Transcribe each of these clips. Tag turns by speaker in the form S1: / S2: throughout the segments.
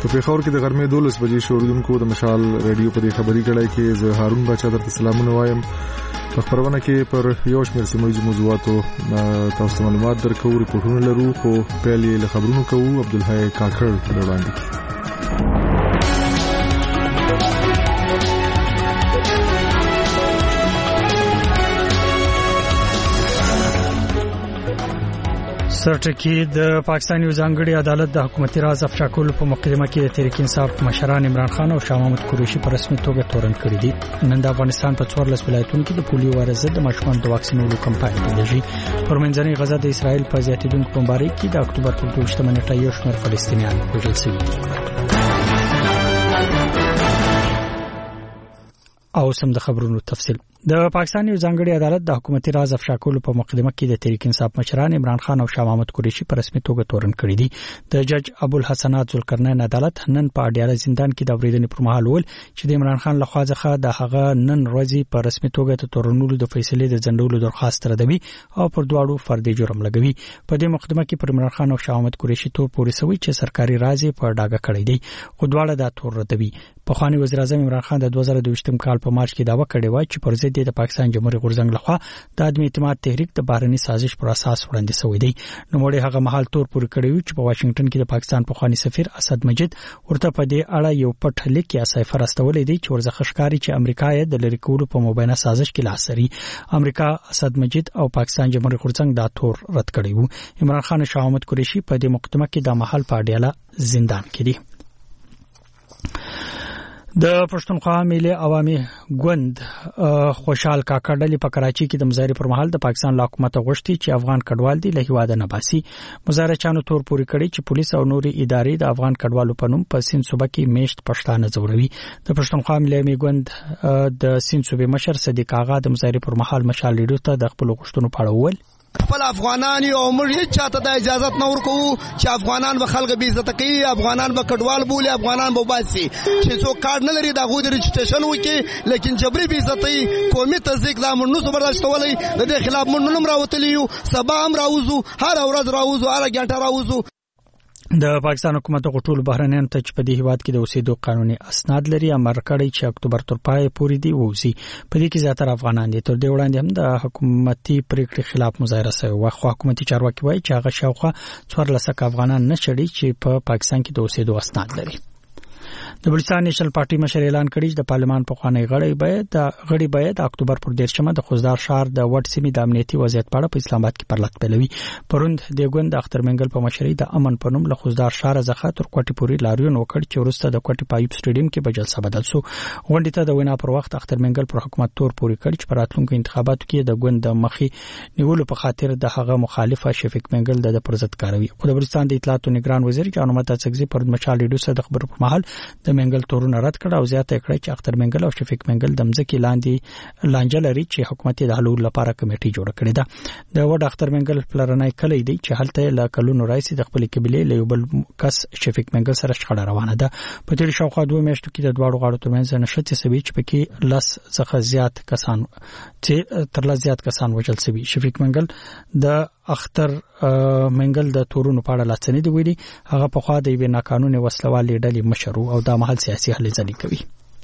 S1: په پیښور کې د غرمې 12 بجې شوروونکو د مشال رادیو په خبري کړای کې زه هارون بچا درته سلامونه وایم. په خبرونه کې پر یو شمېر سیمه موضوعاتو تاسو معلومات درکو، ریپورتونه لرو، خو پیل یې له خبرونو کوو. عبدالحی کاکړ وړاندې.
S2: سرټکی د پاکستان یو ځانګړي عدالت د حکومتي راز افشا کولو په مقدمه کې د تحریک انصاف مشران عمران خان او شاه محمود قریشي په رسمي توګه تورن کړی دي. نن د افغانستان په 14 ولایتونو کې د پولیو وایرس ضد ماشومان د واکسینولو کمپاین پیلېږي. پر منځنۍ غزا د اسرائیل په زیاتېدونکو بمبارۍ کې د اکتوبر پر 12 نیټه یو شمېر فلسطینیان وژل شوي دي. او سم د خبرونو تفصیل. د پاکستان یو ځانګړي عدالت د حکومتي راز افشا کولو په مقدمه کې د تحریک انصاف مشران عمران خان او شاه محمود قریشي په رسمي توګه تورن کړی دي. د جج ابوالحسنات ذوالقرنین عدالت نن په اډیاله زندان کې د اوریدنې پر مهال ویل چې د عمران خان لخوا ځخه د هغه نن ورځې په رسمي توګه د تورنولو د فیصلې د ځنډولو درخواست ردوي او پر دواړو فردي جرم لګوي. په دې مقدمه کې پر عمران خان او شاه محمود قریشي تور پورې سوي چې سرکاري راز په ډاګه کړی دی، خو دواړه دا تور ردوي. پخوانی وزیر اعظم عمران خان د 2022م کال په مارچ کې داوا کړې و چې پر ضد د پاکستان جمهوریت غورځنګ لخوا د عدم اعتماد تحریک د بهرني سازش پر اساس وړاندې شوی دی. نو مړي هغه مهال تور پورې کړی و چې په واشنگټن کې د پاکستان پخوانی سفیر اسد مجید ورته په دې اړه یو پټ لیک یا صفر استولې دی چې ورزخه ښکاری چې امریکا یې د لری کولو په مبینه سازش کې لاس لري. امریکا اسد مجید او پاکستان جمهوریت غورځنګ دا تور رد کړی و. عمران خان او شاه محمود قریشي په دې مقدمه کې د محل په اډیاله زندان کې دي. د پښتونخوا ملي عوامي ګوند خوشحال کاکړ په کراچي کې د مظاهره پر مهال د پاکستان له حکومت غوښتي چې افغان کډوال دي له هیواده نه باسي. مظاهره چانو تور پورې کړي چې پولیس او نوري ادارې د افغان کډوالو په نوم په سین صوبه کې میشت پښتانه ځوروي. د پښتونخوا ملي عوامي ګوند د سین صوبې مشر صدیق آغا د مظاهره پر مهال مشال لیډو ته د خپل غوښتنو په اړه وویل:
S3: خپل افغانان یو موږ هیڅ چاته د اجازه نه ورکو چې افغانان به خلک بې عزت کوي، افغانان به کډوال بولي، افغانان به باسي چې څوک کارت نه لري دا غو د رجسټریشن وکي، لیکن جبري بې عزتي قومي تزیق دا موږ نو برداشتولای. د دې خلاف موږ نن راوتلی یو، سبا هم راوځو، هر ورځ راوځو، هر غنټه راوځو.
S2: د پاکستان حکومت غټول بهرنیان ته چې په دې هیواد کې د اوسېدو قانوني اسناد لري امر کړی چې اکتوبر تر پای پورې دی ووسی. په دې کې زیاتره افغانان دي. تر دې وړاندې هم د حکومتي پریکړې خلاف مظاهره شوه. خو حکومتي چارواکي وایي چې هغه شاوخوا 14 افغانان نشړي چې په پاکستان کې د اوسېدو اسناد لري. د بلوچستان نېشنل پارټي مشر اعلان کړی چې د پارلمان په خوانی غړي باید اکتوبر پر 13 د خوزدار شهر د وټ سیمې د امنیتي وضعیت په اړه په اسلام آباد کې پرلط پیلوي. پروند د ګوند اختر منګل په مشرۍ د امن په نوم له خوزدار شهر څخه تر کوټي پورې لاریون وکړ چې وروسته د کوټي پایپ سټیډیم کې به جلسه بدل شو. غونډې ته د وینا پر وخت اختر منګل پر حکومت تور پورې کړ چې پر راتلونکو انتخاباتو کې د ګوند د مخې نیولو په خاطر د هغه مخالفه شفیق منګل د پرزت کاروي. خو د بلوچستان د اطلاعات او نگران وزیر جان محمد اڅکزي پر مشال لیډو سره د خبرو پر مهال د منګل تورونه رد کړ او زیاته کړه چې اختر منګل او شفیق منګل د مځکې لاندې لانجه لري چې حکومت د حل لپاره کمیټي جوړ کړې ده. د وډ اختر منګل پلرنای کلی دی چې هلته له کلونو راځي د خپل قبيله له یو بل کس شفیق منګل سره شخړه روانه ده. په تیر شاوخوا 2 میاشتو کې د دواړو غاړو ترمنځ نشته سوي چې پکې لس څخه زیات کسان وژل شوي. شفیق منګل د اختر منګل د تورونو په اړه لاڅنې دی ویلي. هغه په خوا د یوې ناقانونه وسلوالې ډلې مشر او د محل سیاسي هلې ځلې کوي.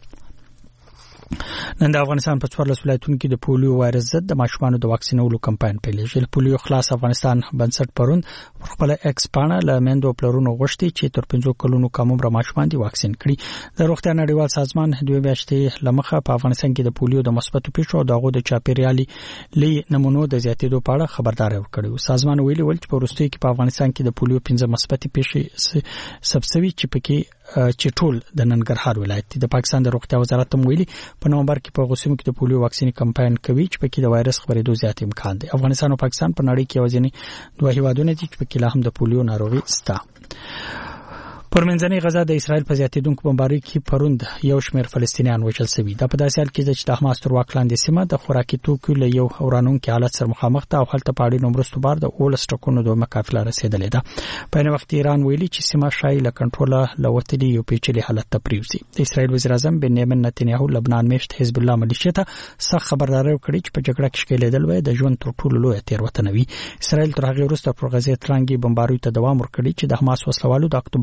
S2: نن د افغانستان په 14 ولایتونو کې د پولیو وایرس ضد د ماشومانو د واکسینولو کمپاین پیلېږي. پولیو خلاص افغانستان بنسټ پروند پر خپل ایکس پاڼه له مندو پلرونو غوښتي چې تر 15 کلونو کم عمر ماشومان دي واکسین کړي. د روغتیا نړیوال سازمان د میاشتې لمخه په افغانستان کې د پولیو د مثبتو پیښو او دغه د چاپیریالي لې نمونو د زیاتېدو په اړه خبرداري ورکړي. سازمان ویلي چې په وروستیو کې په افغانستان کې د پولیو 15 مثبتې پیښې سبسوي چې پکې چې ټول د ننګرهار ولایت د پاکستان د روغتیا وزارت هم ویلي په نومبر کې په غوسمو کې د پولیو واکسین کمپاین کوي چې پکې د وایرس خبرېدو زیات امکان دی. افغانستان او پاکستان په نړۍ کې وزنی دوه هیوادونه دي چې پکې لا هم د پولیو ناروغي شته. پر منځنۍ غزا د اسرائیل په زیاتېدونکو بمبارۍ کې پروند یو شمېر فلسطینیان وژل شوي. دا په داسې حال کې چې د حماس تر واک لاندې سیمه د خوراکي توکو له یو ورانونکي حالت سره مخامخ ده او هلته په اړینو مرستو بار د 18 ټکونو د مقافله رسیدلې ده. په یو وخت ایران ویلي چې سیمه شای له کنټروله لوتلې یو پیچلي حالت ته پریوزي. د اسرائیل وزیر اعظم بنیامین نتنیاهو لبنان میشت حزب الله ملیشیا ته سخت خبرداری ورکړي چې په جګړه کې ښکېلېدل وای د ژوند تر ټولو لوی تېروتنه وي. اسرائیل تر هغه وروسته پر غزه ترانګي بمباریو ته دوام ورکړي چې د حماس وسلوالو د اکتوبر پر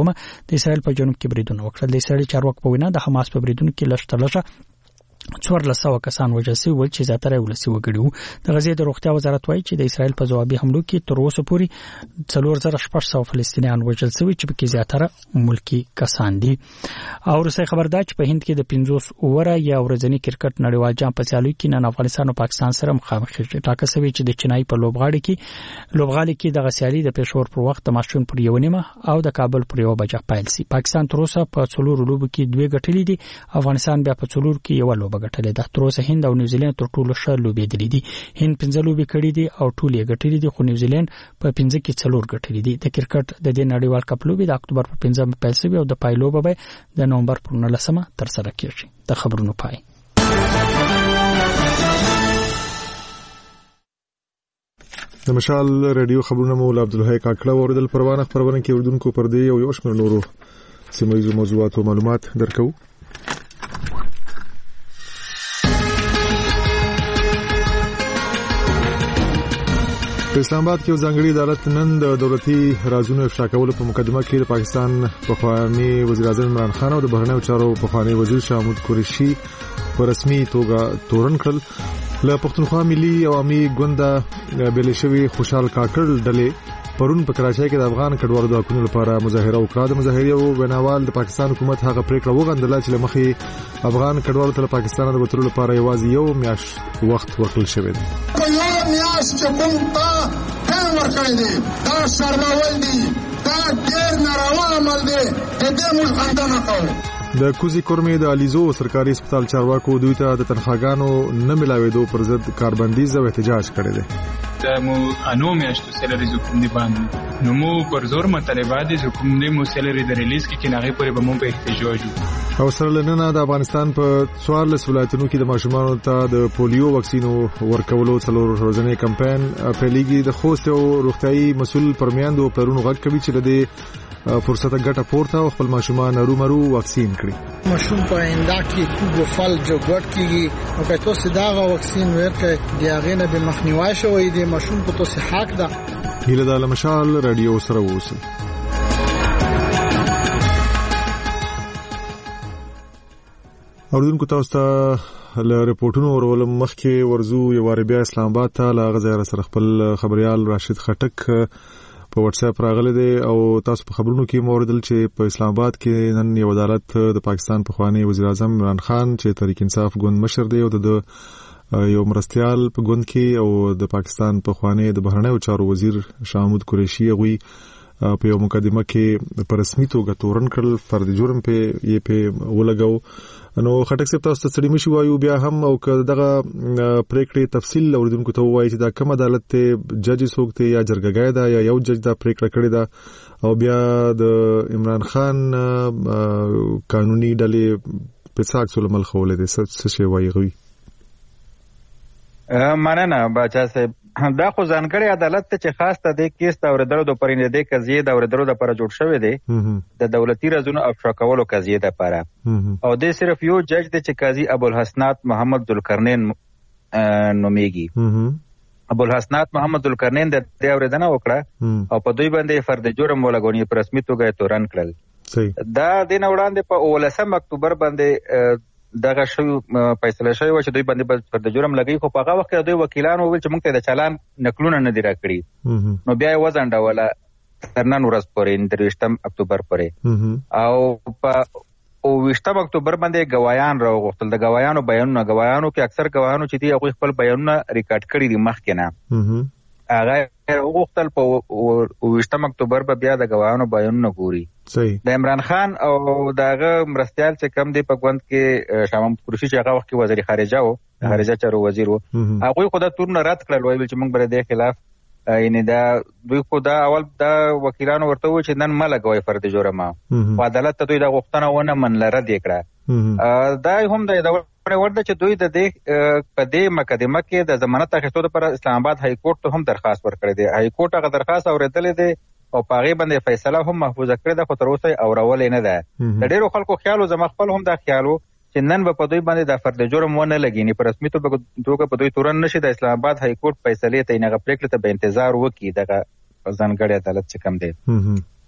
S2: د اسرائیل په جنوب کې بریدونه وکړل. د اسرائیل چارواکو په وینا د حماس په بریدونو کې لږ 1400 کسان وژل شوي ول چې زیاتره ولسي وګړي وو. د غزې د روغتیا وزارت وایي چې د اسرائیل په ځوابي حملو کې تر اوسه پورې 4600 فلسطینیان وژل شوي چې پکې زیاتره ملکی کسان دي. او روسي خبردار چې په هند کې د 50 اووره یا ورځنی کرکټ نړیوال جام په سیالو کې نن افغانستان او پاکستان سره مخامخ کیږي. ټاکل شوی چې د چنای په لوبغاړي کې د غسیالي د پېښور پر وخت د ماشوم پر 1:30 او د کابل پر 1 بجې پیل شي. پاکستان تر اوسه په 4 لوبو کې 2 ګټلې دي. افغانستان بیا په 4 کې 1 لوبه ګټلې ده. تر اوسه هند او نیوزیلند تر ټولو ښه لوبېدلې دي. هند 15 لوبې کړې دي او ټول یې ګټلې دي، خو نیوزیلند په 15 کې 4 ګټلې دي. د کرکټ د دې نړیوال کپ لوبې د اکتوبر په 15 پیل شوي او د پایلوبه به د نومبر پر 19 تر سره کیږي. د خبرونو پای.
S1: د مشال رادیو خبرونه مولا عبدالحی کاکړه اوریدل. پروانه خبرونه کې اردوونکو پر دې او یو شمېر نورو سیمایي موضوعات او معلومات درکو. په اسلام آباد کې ځانګړي عدالت نن د دولتي رازونو افشا کولو په مقدمه کې د پاکستان پخوانی وزیر اعظم عمران خان او د بهرنیو چارو پخوانی وزیر شاه محمود قریشي په رسمي توګه تورن کړل. له پښتونخوا ملي عوامي ګوند بلشوي خوشحال کاکړ ډلې پرون په کراچۍ کې د افغان کډوالو د حقوقو لپاره مظاهره وکړه. د مظاهرې بناوال د پاکستان حکومت هغه پریکړه وغندله چې لمخې افغان کډوالو ته پاکستان د وتلو لپاره یوازې یو میاشت وخت ورکړل شوی دی.
S4: میاشت چې کوم تا ټیم ورکړی دی دا شرمول دی، دا ډېر ناروا عمل دی، دې موږ غندنه کوو.
S1: د کوزي کورمې د الیزو سرکاري هسپتال چارواکو دوی ته د تنخواګانو نه ملاوېدو پر ضد کاربندیز او احتجاج کړی دی.
S5: مو انو میاشتو سیلری حکومت دی باندې نو مو پر زور مطالبات دي حکومت مو سیلری د ریلیز کې کناغه پورې به مو په احتجاج
S1: او سره لننه د افغانستان په 14 ولایتونو کې د ماشومانو ته د پولیو واکسینو ورکولو څلور ورځنی کمپاین پیلېږي. د خوست او روغتيایي مسول پرمیاندو پرونو غږ کوي چې د فرصت ګټه پورته او خپل ماشومان رومرو واکسین کړي.
S6: ماشوم په انده کې کوګو فل جوړ کیږي او که تاسو دا واکسین ورکړئ دی هغه نه به مخنیوي شوی دی. ماشوم په تاسو حق ده.
S1: هیله د مشال رادیو سره اوسئ. اوردونکو تاسو ته له رپورټونو ورولم مخکې ورزو یو بیا اسلام آباد ته لا غزا سره خپل خبريال راشد خټک په واتس اپ راغلی دی او تاسو په خبرونو کې موردل چې په اسلام آباد کې نن یو عدالت د پاکستان پخوانی وزیر اعظم عمران خان چې تحریک انصاف ګوند مشر دی او د یو مرستيال په ګوند کې او د پاکستان پخوانی د بهرنیو چارو وزیر شاه محمود قریشي غوي په یو مقدمه کې په رسمي توګه تورن کړل. فرد جرم په یې په ولګاو. نو خټک صاحب تاسو ته ستړي مشي وایو بیا هم او دغه پریکړې تفصیل اوریدونکو ته وایي چې دا کوم عدالت ته جج سوکته یا جرګګای دا یا یو جج دا پریکړه کړې ده او بیا د عمران خان قانوني ډلې په څاک سول مل خولې دي څه شی وایي غوي.
S7: مننه بچا صاحب. دا خو ځانګړی عدالت ته چې خاص ته د کیس د اوریدلو د پرینده د قضیه د اوریدلو لپاره جوړ شوی دی د دولتي رازونو افشا کولو قضیه لپاره او د صرف یو جج دی چې قاضي ابوالحسنات محمد ذوالقرنین نومیږي. ابوالحسنات محمد ذوالقرنین د اوریدنه وکړه او په دوی باندې فرد جرم ولګونی په رسمي توګه تورن کړل. دا د وړاندې په 19 اکتوبر باندې دغه شو فیصله شوی و چې دوی باندې پر جرم لګي خو په هغه وخت دوی وکیلانو ویل چې موږ ته د چالان نقلونه نه دی راکړي نو بیا یې وځنډوله تر نن ورځ پورې 23 اکتوبر پورې او په 20 اکتوبر باندې گوايان راوغوښتل. د گوايانو بیانونه کې اکثر گواهانو چې دی هغه خپل بیانونه ریکارډ کړي دي مخکې نه هغه وغوښتل په 20 اکتوبر به بیا د گواهانو بیانونه ګوري. د عمران خان او دغه مرستيال چې کم دی په ګوند کې شاه محمود قریشي چې هغه وخت کې وزیر خارجه و خارجه چارو وزیر و هغه خو دا تورن رد کړل وایي چې موږ بر دې خلاف یعنی دا دوی خو دا اول دا وکیلانو ورته و چې نن ملګوي فرد جرم او عدالت ته دوی دا غوښتنه ونه منل رد کړه. دا هم د ورته چې دوی د دې په دې مقدمه کې د ضمانت اخیستو لپاره اسلام آباد های کورټ ته هم درخواست ورکړی دی. های کورټ هغه درخواست اوریدلې دی او پاغي باندې فیصله هم محفوظ کړی ده خو تر اوسه اورولې نه ده. د ډیرو خلکو خیالو زما خپل هم دا خیالو چې نن به په دوی باندې د فرد جرم ونه لګینی په رسمي توګه په دوی تورن نشي. د اسلام آباد های کورټ فیصله ته نه پریکړه ته به انتظار وکړي دغه ځانګړی عدالت چې کم دی.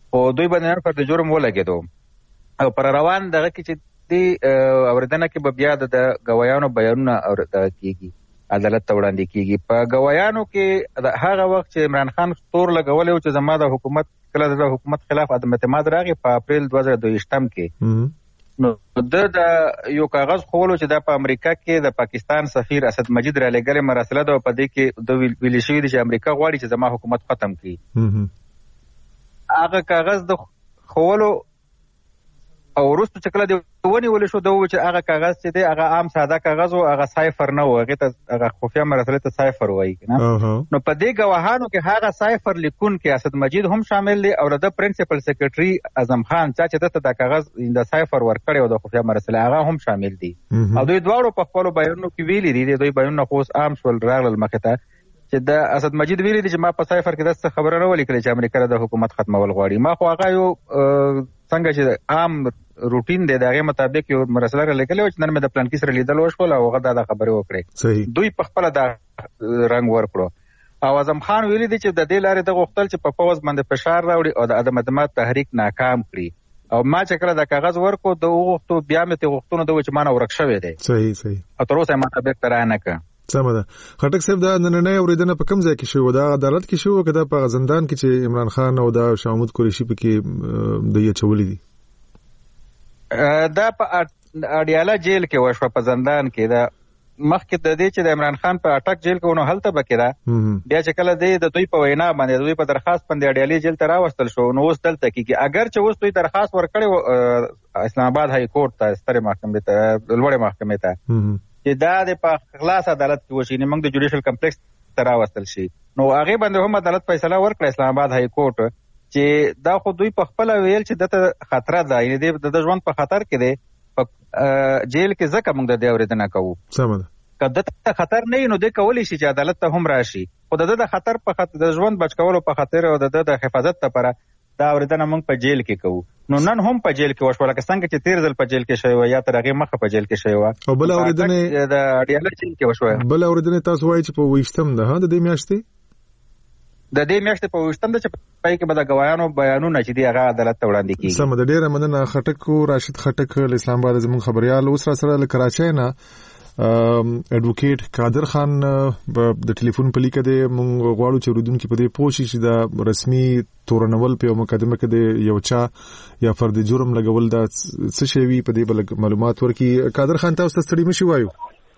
S7: او دوی باندې فرد جرم ولګېدو او پر روان دغه کې چې د اوریدنه کې به بیا د ګوايانو بیانونه اوریدل کیږي، عدالت ته وړاندې کیږي. په ګوايانو کې هغه وخت چې عمران خان تور لګولې او چې زما د حکومت کله د حکومت خلاف عدم اعتماد راغی په اپریل 2022 کې، نو د یو کاغذ خولو چې د په امریکا کې د پاکستان سفیر اسد مجید را لګلې مراسله ده په دې کې د ویل شوی دی چې امریکا غواړي چې زما حکومت ختم کړي. هغه کاغذ د خولو او وروسته چې کله د ونیول شو د چې هغه کاغذ چې دی هغه عام ساده کاغذ او هغه سایفر نه و، هغه ته هغه خفیه مراسله ته سایفر وایي کنه. نو په دې ګواهانو کې هغه سایفر لیکون کې اسد مجید هم شامل دی او د پرنسپل سیکریټري اعظم خان چې ته د کاغذ د سایفر ورکړی او د خفیه مراسله هغه هم شامل دي. او دوی دواړو په خپل بیانونو کې ویلي دي، دوی بیانونه خو عام شول راغلل مخه ته چې د اسد مجید ویلي دي چې ما په سایفر کې داسې خبره نه ولیکلې چې امریکا د حکومت ختمول غواړي. ما خو هغه یو څنګه چې عام روټین دی دغه مطابق یو مراسله لیکلې و چې نن مې د پلان کې سره لیدل وشول او هغه دا خبره وکړه. دوی په خپل دا رنگ ورکړو او اعظم خان ویلي دي چې د دې لارې د غوښتل چې په فوز باندې فشار راوړي او د عدم اعتماد تحریک ناکام کړي. او ما چې کله د کاغذ ورکو د وغوښتو بیا مې ته غوښتنه د چې ما نه ورک شوی دی. صحیح او تر اوسه ما تابع تر نه کړ.
S1: سمه ده. خټک صاحب دا نننۍ اوریدنه په کوم ځای کې شو؟ دا عدالت کې شو که دا په زندان کې چې عمران خان او دا شاه محمود قریشي پکې د یچولې دي؟
S7: دا په اډیاله جیل کې وشو، په زندان کې. دا مخکې د دې چې د عمران خان په اټک جیل کې ونه هلته بکې دا بیا چې کله د دوی په وینا باندې دوی په درخواست باندې اډیالي جیل ته راوستل شو، نو اوس دلته کېږي. اگر چې اوس دوی درخواست ورکړی اسلام آباد های کورټ ته، سترې محکمې ته، لوړې محکمې ته چې دا د په خلاص عدالت کې وشي، موږ د جوډیشل کمپلیکس ته راوستل شي. نو هغه باندې هم عدالت فیصله ورکړه اسلام آباد های کورټ چې دا خو دوی په خپل ویل چې دته خطر ده، یعنی د ژوند په خطر کې دی، په جیل کې ځکه موږ د دې اوریدنه کوو.
S1: سمه ده.
S7: که دته خطر نه نو د کولی شي چې عدالت ته هم راشي، خو د خطر په خاطر د ژوند بچ کولو په خاطر او د حفاظت لپاره دا اوریدنه موږ په جیل کې کوو. نو نن هم په جیل کې وشو، لکه څنګه چې تیر ځل په جیل کې شوی و یا تر هغه مخه په جیل کې شوی و.
S1: او بل اوریدنه
S7: د اډیاله جیل کې وشو.
S1: بل اوریدنه تاسو وایي چې په 20م ده د دې میاشتې
S7: په 20م ده چې پای کې به د ګوايانو بیانونه چې دی هغه عدالت ته وړاندې کیږي.
S1: سم ده. ډیره مننه خټک راشد خټک له اسلام آباد زموږ خبريال. اوس را سره له کراچۍ نه ایڈوکیټ قادر خان د ټلیفون په لیکه دی. مونږ غواړو چې ورودونکو په دې پوه شي چې دا رسمي تورنول په مقدمه کې د یو چا یا فرد جرم لګول دا څه شی وي، په دې بل معلومات ورکي. قادر خان تاسو ستړي مشي وایو.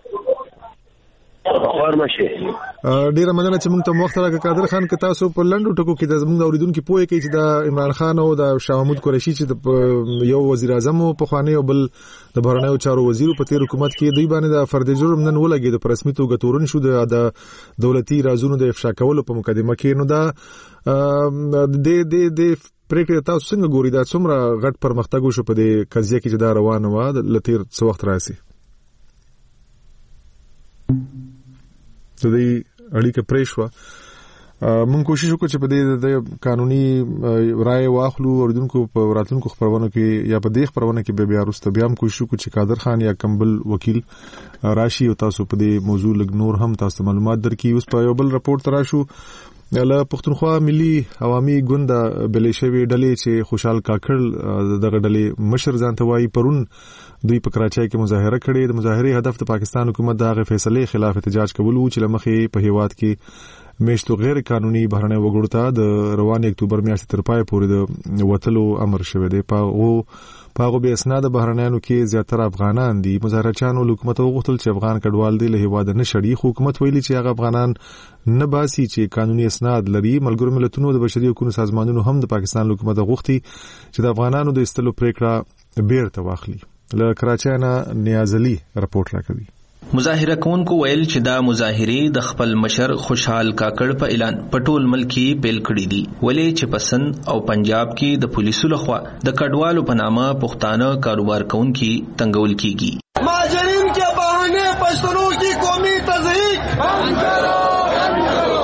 S1: ډیره مننه چې موږ ته وخت راکړ قادر خان. که تاسو په لنډو ټکو کې د زموږ اوریدونکو پوهه کوي چې د عمران خان او د شاه محمود قریشي چې یو وزیر اعظم او په خوانی او بل د بهرنیو چارو وزیر په تیر حکومت کې دوی باندې د فرد جرم نن ولګي د رسمي توګه تورن شو د دولتي رازونو د افشا کولو په مقدمه کې. نو دا د پریکړه تاسو څنګه ګوري؟ دا څومره غټ پرمختګ شو په دې قضیه کې چې دا روانه و د لتیر څو وخت راسي؟ د دې اړیکه پریښوا مونږ کوشش وکړو چې په دې د قانوني رائے واخلو اوردونکو په راتلونکو خبرونو کې یا په دې خبرونو کې بیا وروسته بیا هم کوشش وکړو چې قادر خان یا کمبل وکیل راشي او تاسو په دې موضوع لګ نور هم تاسو معلومات درکې. اوس په یو بل راپورټ تراشو له پښتونخوا ملي عوامي ګوند بلشوي ډلې چې خوشحال کاکړ دغه ډلې مشر ځان ته وایي پرون دوی په کراچۍ کې مظاهره کړې. د مظاهرې هدف د پاکستان حکومت د فیصلې خلاف احتجاج کول و چې لمخې په هیواد کې میشتو غیر قانوني بهرنۍ وګړو ته د روان اکتوبر میاشتې تر پای پورې د وټلو امر شوی دی. په هغه به اسناد بهرنیانو کې زیاتره افغانان دي. مظاهرچیانو حکومت وغوښتل چې افغان کډوال دی له هیواد نه شړي، خو حکومت ویلي چې هغه افغانان نه باسي چې قانوني اسناد لري. ملګرو ملتونو د بشري حقوقو سازمانونو هم د پاکستان حکومت غوښتي چې د افغانانو د استلو پریکړه بیرته واخلي. له کراچۍ نه نیاز علي رپورټ راکوي.
S8: مظاهره کوونکو ویل چې دا مظاهرې د خپل مشر خوشحال کاکړ په اعلان په ټول ملک کې پیل کړي دي، ولې چې پسند او پنجاب کې د پولیسو لخوا د کډوالو په نامه پښتانه کاروبار کوونکي تنګول کیږي.
S3: ماجرین کے بہانے پښتنوں کی قومی تضحیک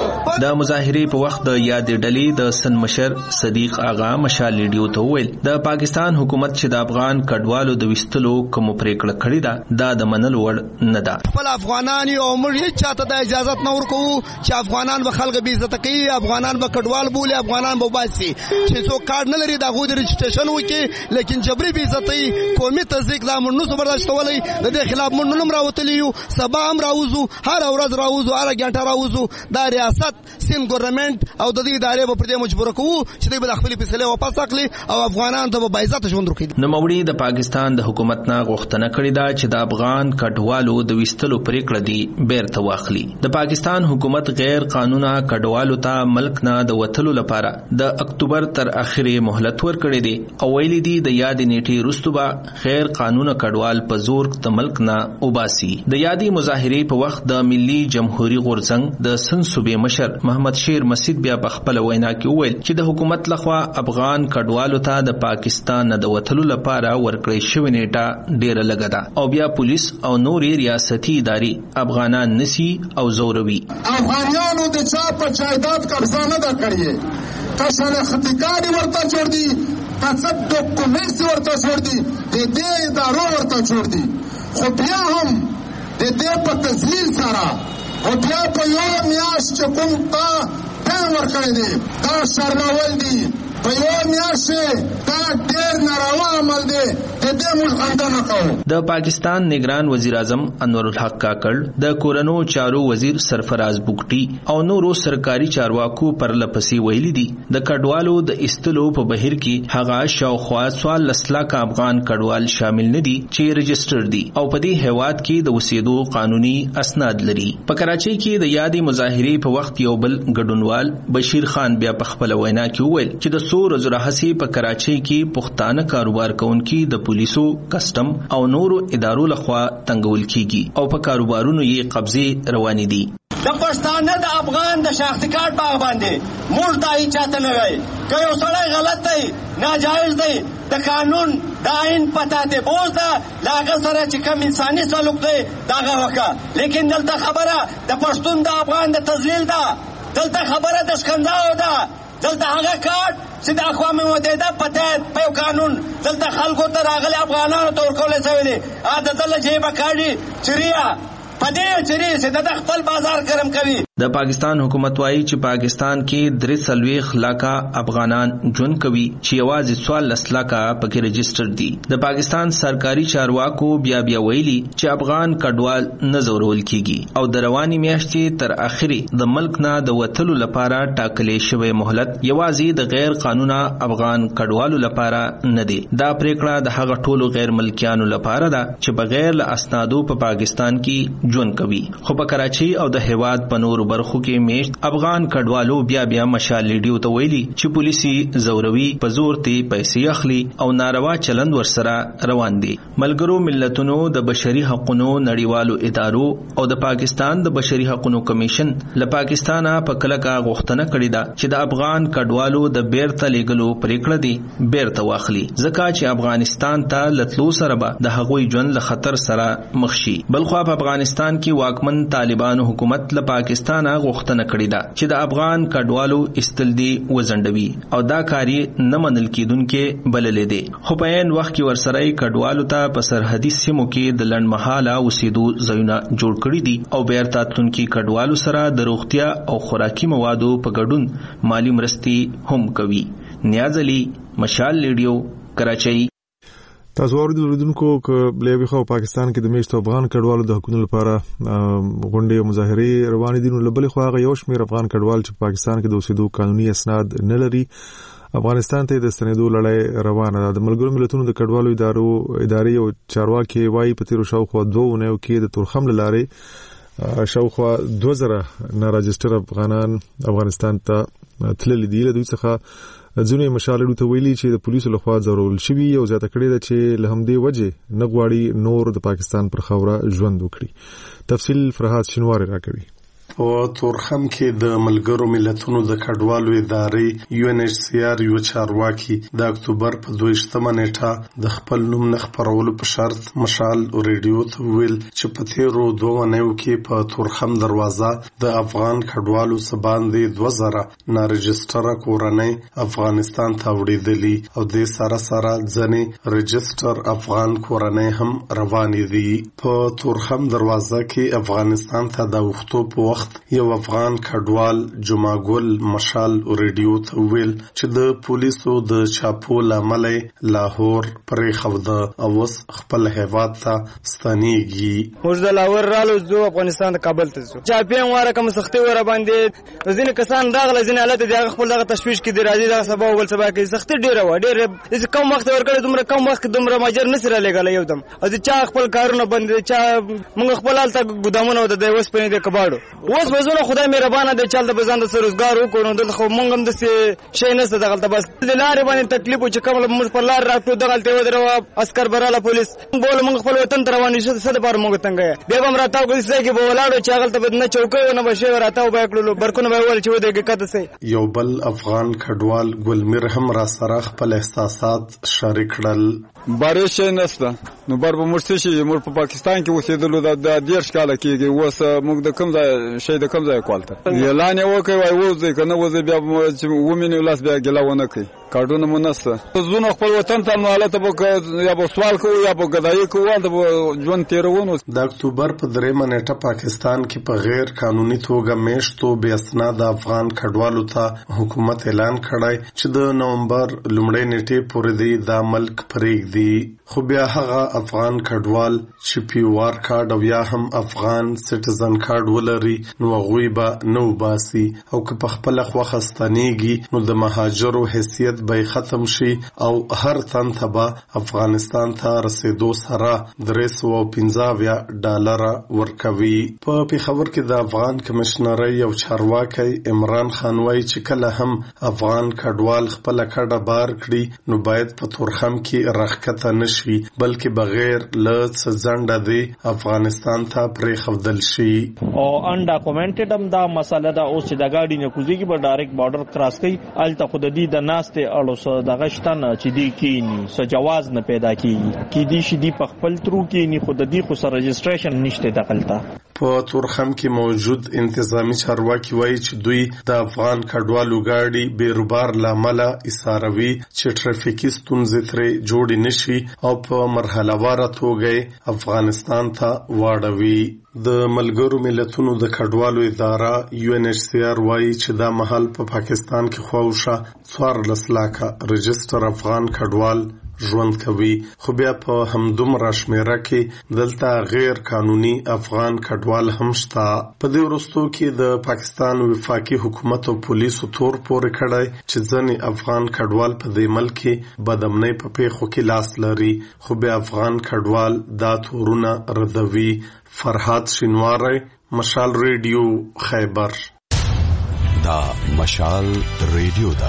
S8: د مظاهرې په وخت د یاد ډلې د سن مشر صدیق آغا مشال ریډیو ته وویل د پاکستان حکومت چې د افغان کډوالو د وستلو کوم پریکړه کړې ده دا د منلو وړ نه ده.
S3: خپل افغانان یو موږ هیڅ چاته د اجازه نه ورکوو چې افغانان به خلک بې عزت کوي، افغانان به کډوال بولي، افغانان به باسي چې څوک کارت نه لري د هغوی د رجسټریشن وکړي، لیکن جبري بې عزتۍ قومي تضییق دا موږ نشو برداشتولی. د دې خلاف موږ نن هم راوتلي یو، سبا هم راوځو، هره ورځ راوځو، هره ګنټه راوځو. دا ریاست سین ګورنمنت او د دې ادارې به پر دې مجبوره کوو چې دوی به د خپلې فیصلې واپس اخلي او افغانان ته به باعزته ژوند ورکړي.
S8: نوموړي د پاکستان د حکومت نه غوښتنه کړې ده چې د افغان کډوالو د وستلو پریکړه دی بیرته واخلي. د پاکستان حکومت غیر قانونا کډوالو ته ملک نه د وتلو لپاره د اکتوبر تر اخره مهلت ورکړې دي او ویلي دي د یاد نیټې وروسته به غیر قانونا کډوال په زور د ملک نه وباسي. د یادي مظاهرې په وخت د ملي جمهوریت غورځنګ د سن صوبې مشر محمد شیر مسعود بیا په خپل وینا کې وویل چې د حکومت لخوا افغان کډوالو ته د پاکستان نه د وتلو لپاره ورکړې شوې نیټه ډیره لږه ده او بیا پولیس او نورې ریاستي ادارې افغانان نسی او زوروي.
S4: افغانانو د چا په جایداد قبضه نه ده کړې، که شناختی کارت ورته جوړ دي، که څه ډاکومنټس ورته جوړ دي، د دې ادارو ورته جوړ دي، خو بیا هم د دې په تذلیل سره او بیا په یو میاشت چې کوم تا ټایم ورکړی دی دا شرمول دي. په یو میاشت دا ډېر ناروا عمل دی، د دې موږ غندنه کوو.
S8: د پاکستان نگران وزیر اعظم انور الحق کاکړ، د کورنو چارو وزیر سرفراز بوګټي او نورو سرکاري چارواکو پرلپسې ویلي دي د کډوالو د استلو په بهیر کې هغه شاوخوا 14 لک افغان کډوال شامل نه دي چې رجسټر دي او په دې هیواد کې د اوسېدو قانوني اسناد لري. په کراچۍ کې د یادې مظاهرې په وخت یو بل ګډونوال بشیر خان بیا په خپل وینا کې وویل چې د څو ورځو راهیسې په کراچۍ کې پښتانه کاروبار کوونکي د پولیسو، کسٹم او نورو ادارو لخوا تنګول کیږي او په کاروبارونو یې قبضې روانې دي.
S9: د پښتانه د افغان د شخصي کارت باغ باندې موږ دای چاته نه وای که یو سړی غلط دی، ناجایز دی، د قانون د آئین پتا ته بوز ده لاغه سره چې کوم انساني سلوک دی داغه وکړه. لیکن دلته خبره د پښتون د افغان د تذلیل ده، دلته خبره د شکنجاو ده، دلته هغه کارت چې د اقوام متحده په یو قانون دلته خلکو ته راغلي افغانانو ته ورکول شوی دی. د دله جیبه کاږي چریا پدې چری چې د خپل بازار ګرم کوي.
S8: د پاکستان حکومت وايي چې پاکستان کې 43 لک افغانان ژوند کوي چې یوازې 14 لک پکې رجسټر دي. د پاکستان سرکاري چارواکو بیا ویلي چې افغان کډوال نه زورول کیږي او د رواني میاشتې تر اخري د ملک نه د وتلو لپاره ټاکلې شوی مهلت یوازې د غیر قانونا افغان کډوالو لپاره نه دی. دا پریکړه د هغه ټولو غیر ملکیانو لپاره ده چې بغیر له اسنادو په پاکستان کې ژوند کوي. خو په کراچۍ او د هیواد په نورو برخو کې میشت افغان کډوالو بیا مشال ریډیو ته ویلي چې پولیسي زوروي په زور ته پیسې اخلي او ناروا چلند ورسره روان دي. ملګرو ملتونو د بشري حقوقو نړیوالو ادارو او د پاکستان د بشري حقوقو کمیشن له پاکستانه په کلکه غوښتنه کړې ده چې د افغان کډوالو د بیرته لیږلو پریکړه دي بیرته واخلي، ځکه چې افغانستان ته لتلو سره به د هغوی ژوند له خطر سره مخ شي. بلخو په افغانستان کې واکمن طالبانو حکومت له پاکستان غوښتنه کړې ده چې د افغان کډوالو استلدي وزندوي او دا کاری نه منل کیدونکې بللې دي. خو په عین وخت کې ورسره کډوالو ته په سرحدي سیمو کې د لنډمهاله اوسېدو ځایونه جوړ کړي دي او بیرته تلونکي کډوالو سره د روغتیا او خوراکي موادو په ګډون مالی مرستې هم کوي. نیاز علي، مشال ریډیو، کراچۍ.
S1: تاسو اوریدونکو ک بلې خو پاکستان کې د میشتو افغان کډوالو د حقوقو لپاره غونډې او مظاهرې روانې دي. نو لبلې خو هغه یو شمېر افغان کډوال چې پاکستان کې د اوسېدو قانوني اسناد نه لري افغانستان ته د ستنېدو لړۍ روانه ده. د ملګرو ملتونو د کډوالو ادارې او چارواکي وايي په تیرو شاوخوا 2 اونیو کې د تورخم لارې شاوخوا 2000 ناراجسټر افغانان افغانستان ته تللي دي. له دوی څخه ځینې مشالړو ته ویلي چې د پولیسو لخوا ضرورل شوی او زیاته کړی ده چې له همدې وجې نه غواړي نور د پاکستان پر خاوره ژوند وکړي. تفصیل فرهاد شینواری راکوي.
S10: په تورخم کې د ملګرو ملتونو د کډوالو ادارې UNHCR یو چارواکي د اکتوبر په 22 نیټه د خپل نوم نه خپرولو په شرط مشال ریډیو ته ویل چې په تیرو 2 ونیو کې په تورخم دروازه د افغان کډوالو سباندې 2000 نارجسټره کورنۍ افغانستان ته وړېدلي او د سره ځنې رجستر افغان کورنۍ هم روانې دي. په تورخم دروازه کې افغانستان ته د وختو په وخت یو افغان کډوال جمعګل مشال ریډیو ته ویل چې د پولیسو د چاپو لامل لاهور پرې خوده او اوس خپل هیواد ته ستنېږي.
S11: موږ د لاهور رالو زو افغانستان ته کابل ته زو چاپیان واره کوم سختي ور باندې ځینې کسان راغله ځینې حالت د خپل دغه تشویش کې د راځي د سبا ول سبا کې سختي ډیره کم وخت ورکړې دومره کم وخت دومره ماجر نسره لګل یو دم او چې چا خپل کارونه بندې چا موږ خپل حالت ګدامونه د اوس په دې کباړو اوس وزونه خدای مهربانه دی چل د بزاند سره روزګار وکړو د خو موږ هم د شي نه څه دغلت بس د لارې باندې تکلیف چې کوم موږ په لار راټو دغلت ودرو عسكر براله پولیس بول موږ خپل وطن ته روان شو څه د بار موږ تنګه بیا هم راټاو کوي چې په ولاړو چې هغه ته نه چوکۍ نه بشي راټاو به کړلو برکونه به ول چې ودی کته سي.
S10: یو بل افغان کډوال ګلمیر هم را سره خپل احساسات شریک کړل.
S12: بارش نشته نو بار به مرسي شي موږ په پاکستان کې اوسېدلو د 10 کال کېږي اوس موږ د کوم ځای شي د کوم ځای کوالته اعلان وکړي وای وځي کنه وځي بیا ومنه لاس بیا ګلاونه کوي کارډونه مونسته زونه خپل وطن ته نو حالت به یا به سوال کوو یا به غدای کوو د ژوند تیرونو.
S10: د اکتوبر په 3 نیټه پاکستان کې په غیر قانوني توګه میشتو بې اسناد افغان کډوالو ته حکومت اعلان کړی چې د نومبر لومړۍ نیټې پورې دی د ملک پرېږدي. خو بیا هغه افغان کډوال چې پیوار کارډ او یا هم افغان سټیزن کارډ ولري نو هغوی به نو باسي او که په خپل خوښه ستنېږي نو د مهاجرو حیثیت به ختم شي او هر تن ته به افغانستان ته رسیدو سره $315 ورکوي. په پیښور کې د افغان کمشنرۍ او چارواکي عمران خان وایي چې کله هم افغان کډوال خپل کډه بار کړي نو باید په تورخم کې راښکته نشي بلکې بغیر له څه ځنډه دی افغانستان ته پرېښودل شي.
S13: او انډاکومنټډ هم دا مسله ده اوس چې د گاډي نه کوزيږي به ډایرکټ بارډر کراس کوي الته خود دې د ناست اړو سره دغه شتن چې دی کینی سو جواز نه پیدا کیږي کی دی شي دی په خپل ترو کینی خود دی خو سره رجسټریشن نشته دغلطه.
S10: په تورخم کې موجود انتظامی چارواکي وایي چې دوی د افغان کډوالو گاډي بیروبار لامل ایساروي چې ټرافیکي ستونزې ترې جوړې نشي او په مرحله واره توګه افغانستان ته واړوي. د ملګرو ملتونو د کډوالو اداره UNHCR وایي چې دا مهال په پاکستان کې خواوشه 14 لکه رجستر افغان کډوال ژوند کوي خو بیا په همدومره شمیره کې دلته غیر قانوني افغان کډوال هم شته. په دې وروستو کې د پاکستان وفاقي حکومت او پولیسو تور پورې کړی چې ځینې افغان کډوال په دې ملک کې بدامنۍ په پیښو کې لاس لري خو بیا افغان کډوال دا تورونه ردوي. فرهاد شینواری، مشال ریډیو، خیبر.
S14: دا مشال ریډیو دا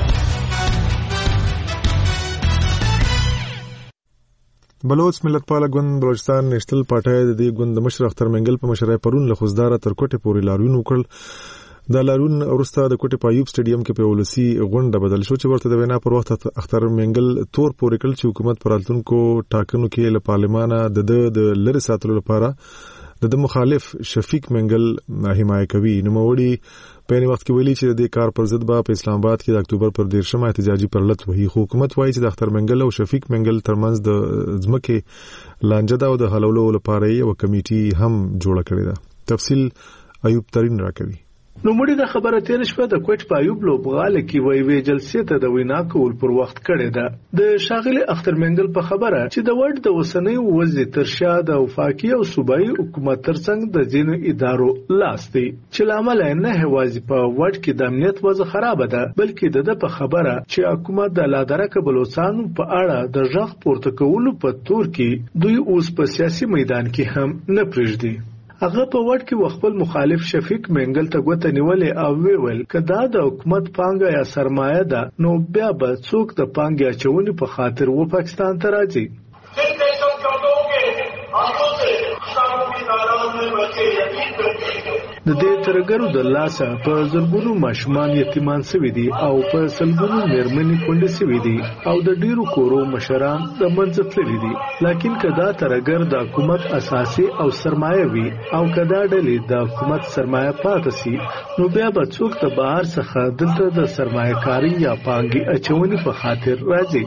S1: بلوچ ملتپاله ګوند بلوچستان نېشنل پارټي د دې ګوند مشر اختر منګل په مشرۍ پرون له خوزدار تر کوټه پورې لاریون وکړ. د لاریون ورسته د کوټه پایوب سټیډیم کې په ولسی غونډه بدل شو چې ورته د وینا پر وخت اختر منګل تور پورې کړ چې حکومت پر راتلونکو ټاکنو کې له پارلمانه د لری ساتلو لپاره د مخالف شفیق منګل حمایت کوي. نو موړي په وخت کې ویلي چې د کار پر ضد به په اسلام آباد کې د اکتوبر پر 13 احتجاجي پرلط وهي. حکومت وایي چې د اختر منګل او شفیق منګل ترمنځ د ځمکې لانجه دا او د حلولو لپاره یو کمیټي هم جوړه کړې ده. تفصیل ایوب ترين راکوي.
S15: نو مړي د خبره تیر شپه د کوټ پایوب لوبغاله کې وی جلسې ته د وینا کول پر وخت کړی ده. د شاغلي اختر منګل په خبره چې د ورډ د وسنۍ وزیر ترشا د وفاقي او صوبایي حکومت ترڅنګ د ځینو ادارو لاس دی چې لامل نه هوازي په ورډ کې د امنیت وضع خراب ده بلکې د په خبره چې حکومت د لادرکه بلوچستان په اړه د ژغ پورته کولو په تور کې دوی اوس په سیاسي میدان کې هم نه پرېږدي. هغه په وړ کې خپل مخالف شفیق منګل ته غوته نیولې او ویل کدا د حکومت پانګه یا سرمایه ده نو بیا به څوک د پانګه اچونې په خاطر و پاکستان ته راځي. د دې ترګرو د لاسه په زرګونو ماشومان یتیمان شوي دي او په سلګونو مېرمنې کونډې شوي دي او د ډیرو کورو مشران د منځ تللي دي. لکن کدا ترګر د حکومت اساسي او سرمایه وي او کدا ډلې د حکومت سرمایه پاتې شي نو بیا به څوک د بهر څخه دلته د سرمایه کاری یا پانګې اچونې په خاطر راځي.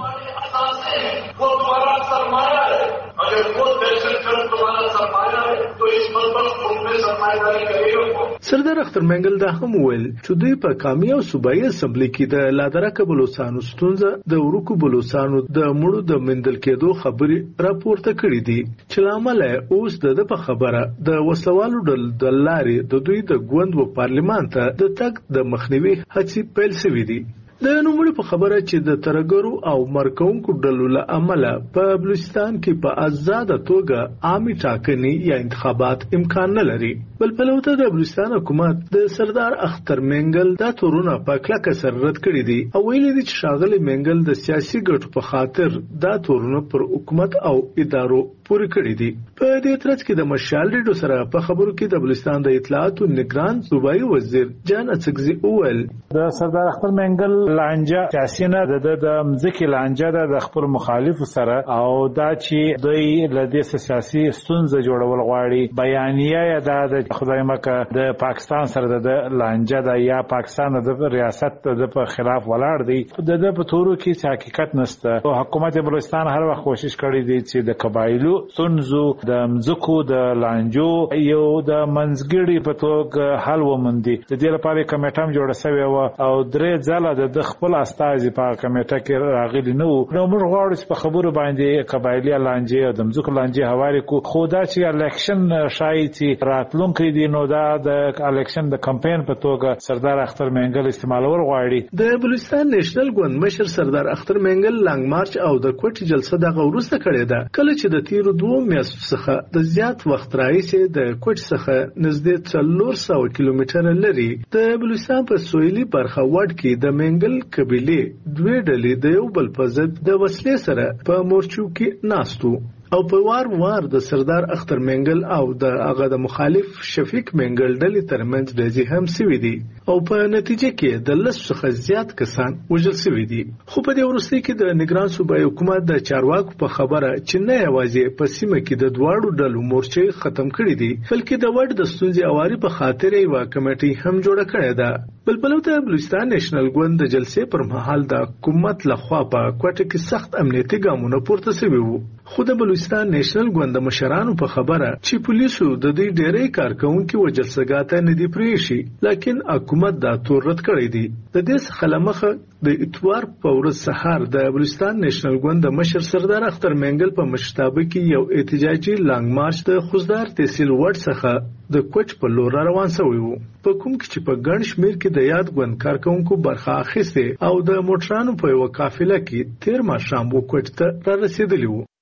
S15: سردار اختر منګل دا هم ویل چې دوی په قومي او صوبایي اسمبلی کې د لادرکه بلوچستانو ستونزه د ورکو بلوچستانو د مړو د مندل کېدو خبرې راپورته کړې دي چې لامل اوس د په خبره د وسوالو د لارې د دوی د ګوند و پارلمان ته د تګ د مخنیوي هڅې پیل شوې دي. د نوموړي په خبره چې د ترګرو او مرکونکو ډلو له امله په بلوچستان کې په آزاده توګه عامي ټاکنې یا انتخابات امکان نه لري. بل پلوته د بلوچستان حکومت د سردار اختر منګل دا تورونه په کلکه سره رد کړي دي او ویلي دي چې ښاغلي منګل د سیاسي ګټو په خاطر دا تورونه پر حکومت او ادارو پورې کړي دي. په دې ترڅ کې د مشال ریډو سره په خبرو کې د بلوچستان د اطلاعات او نگران صوبایي وزیر جان اڅکزي اول
S16: د سردار اختر منګل لانجه سیاسي نه د مځکې لانجه د خپل مخالف سره او دا چې دوی له دې سیاسي ستونزې جوړول غواړي بیانیه د خدای مکه د پاکستان سره د لانجه د یا پاکستان د ریاست د په خلاف ولاړ دی. د په تورو کې حقیقت نشته. حکومت بلوچستان هر وخت کوشش کړی دی چې د قبایلو ستونزو د مځکو د لانجو یو د منځګړي په توګه حل وموندي. د دې لپاره کمیټه هم جوړه شوې و او درې ځله د خپل استازي په کمیټه کې راغلي نو موږ غواړو چې په خبرو باندې قبایلی لانجه او د مځکو لانجه حواله کو خدا چې الیکشن شایي راتلونکي دی نو دا د الیکشن د کمپاین په توګه سردار اختر منګل استعمالول غواړي.
S15: د بلوچستان نېشنل ګوند مشر سردار اختر منګل لانګ مارچ او د کوټ جلسه دغه وروسته کړې ده کله چې د تیرو 2 میاشتو څخه د زیات وخت راهیسې د کوټ څخه نږدې 400 کیلومتره لري د بلوچستان په سویلي برخه وډ کې د منګل قبيله دوه ډلې د یو بل په ضد د وسلې سره په مورچو کې ناستو او په وار د سردار اختر منګل او د هغه د مخالف شفیق منګل ډلې ترمنځ ډزې هم شوې دي او په نتیجه کې د 10 څخه زیات کسان وژل شوي دي. خو په دې وروستي کې د نگران صوبایي حکومت د چارواکو په خبره چې نه یوازې په سیمه کې د دواړو ډلو مورچې ختم کړي دي بلکې د وډ د ستونزې اواري په خاطر یو کمیټه هم جوړه کړې ده. بلبلته بلوچستان نېشنل ګوند د جلسې پر مهال د حکومت لخوا په کوټه کې سخت امنیتي ګامونه پورته شوي وو. خو د بلوچستان نېشنل ګوند د مشرانو په خبره چې پولیسو د دې ډېرې کارکونکو وجل سګاته نه دی پریشي لکن حکومت دا تور رد کړی دی. د دې څخه لمخه د اتوار په ورځ سهار د بلوچستان نېشنل ګوند د مشر سردار اختر منګل په مشتابه کې یو احتجاجي لانګ مارچ د خوزدار تحصیل وډ څخه د کوټ په لور روان شوی وو په کوم کې چې په ګڼ شمیر کې د یاد ګوند کارکونکو برخه اخیسته او د موټرانو په یو قافله کې تیر ماښام وکټ ته را رسیدلی وو.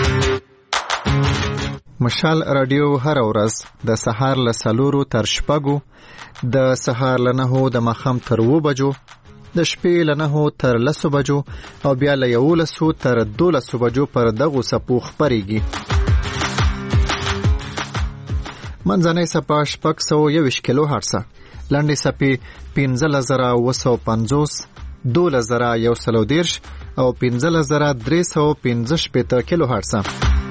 S17: مشال رادیو هر ورځ د سهار له 4 تر 6 د سهار له 9 د ماښام تر 2 بجو د شپې له 9 تر 10 بجو او بیا له 11 تر 12 بجو پر دغه سپو خبريږي. منځنۍ سپا 621 کیلو هرتز، لنډې سپې 15950، 12110 او 15315 کیلو هرتز.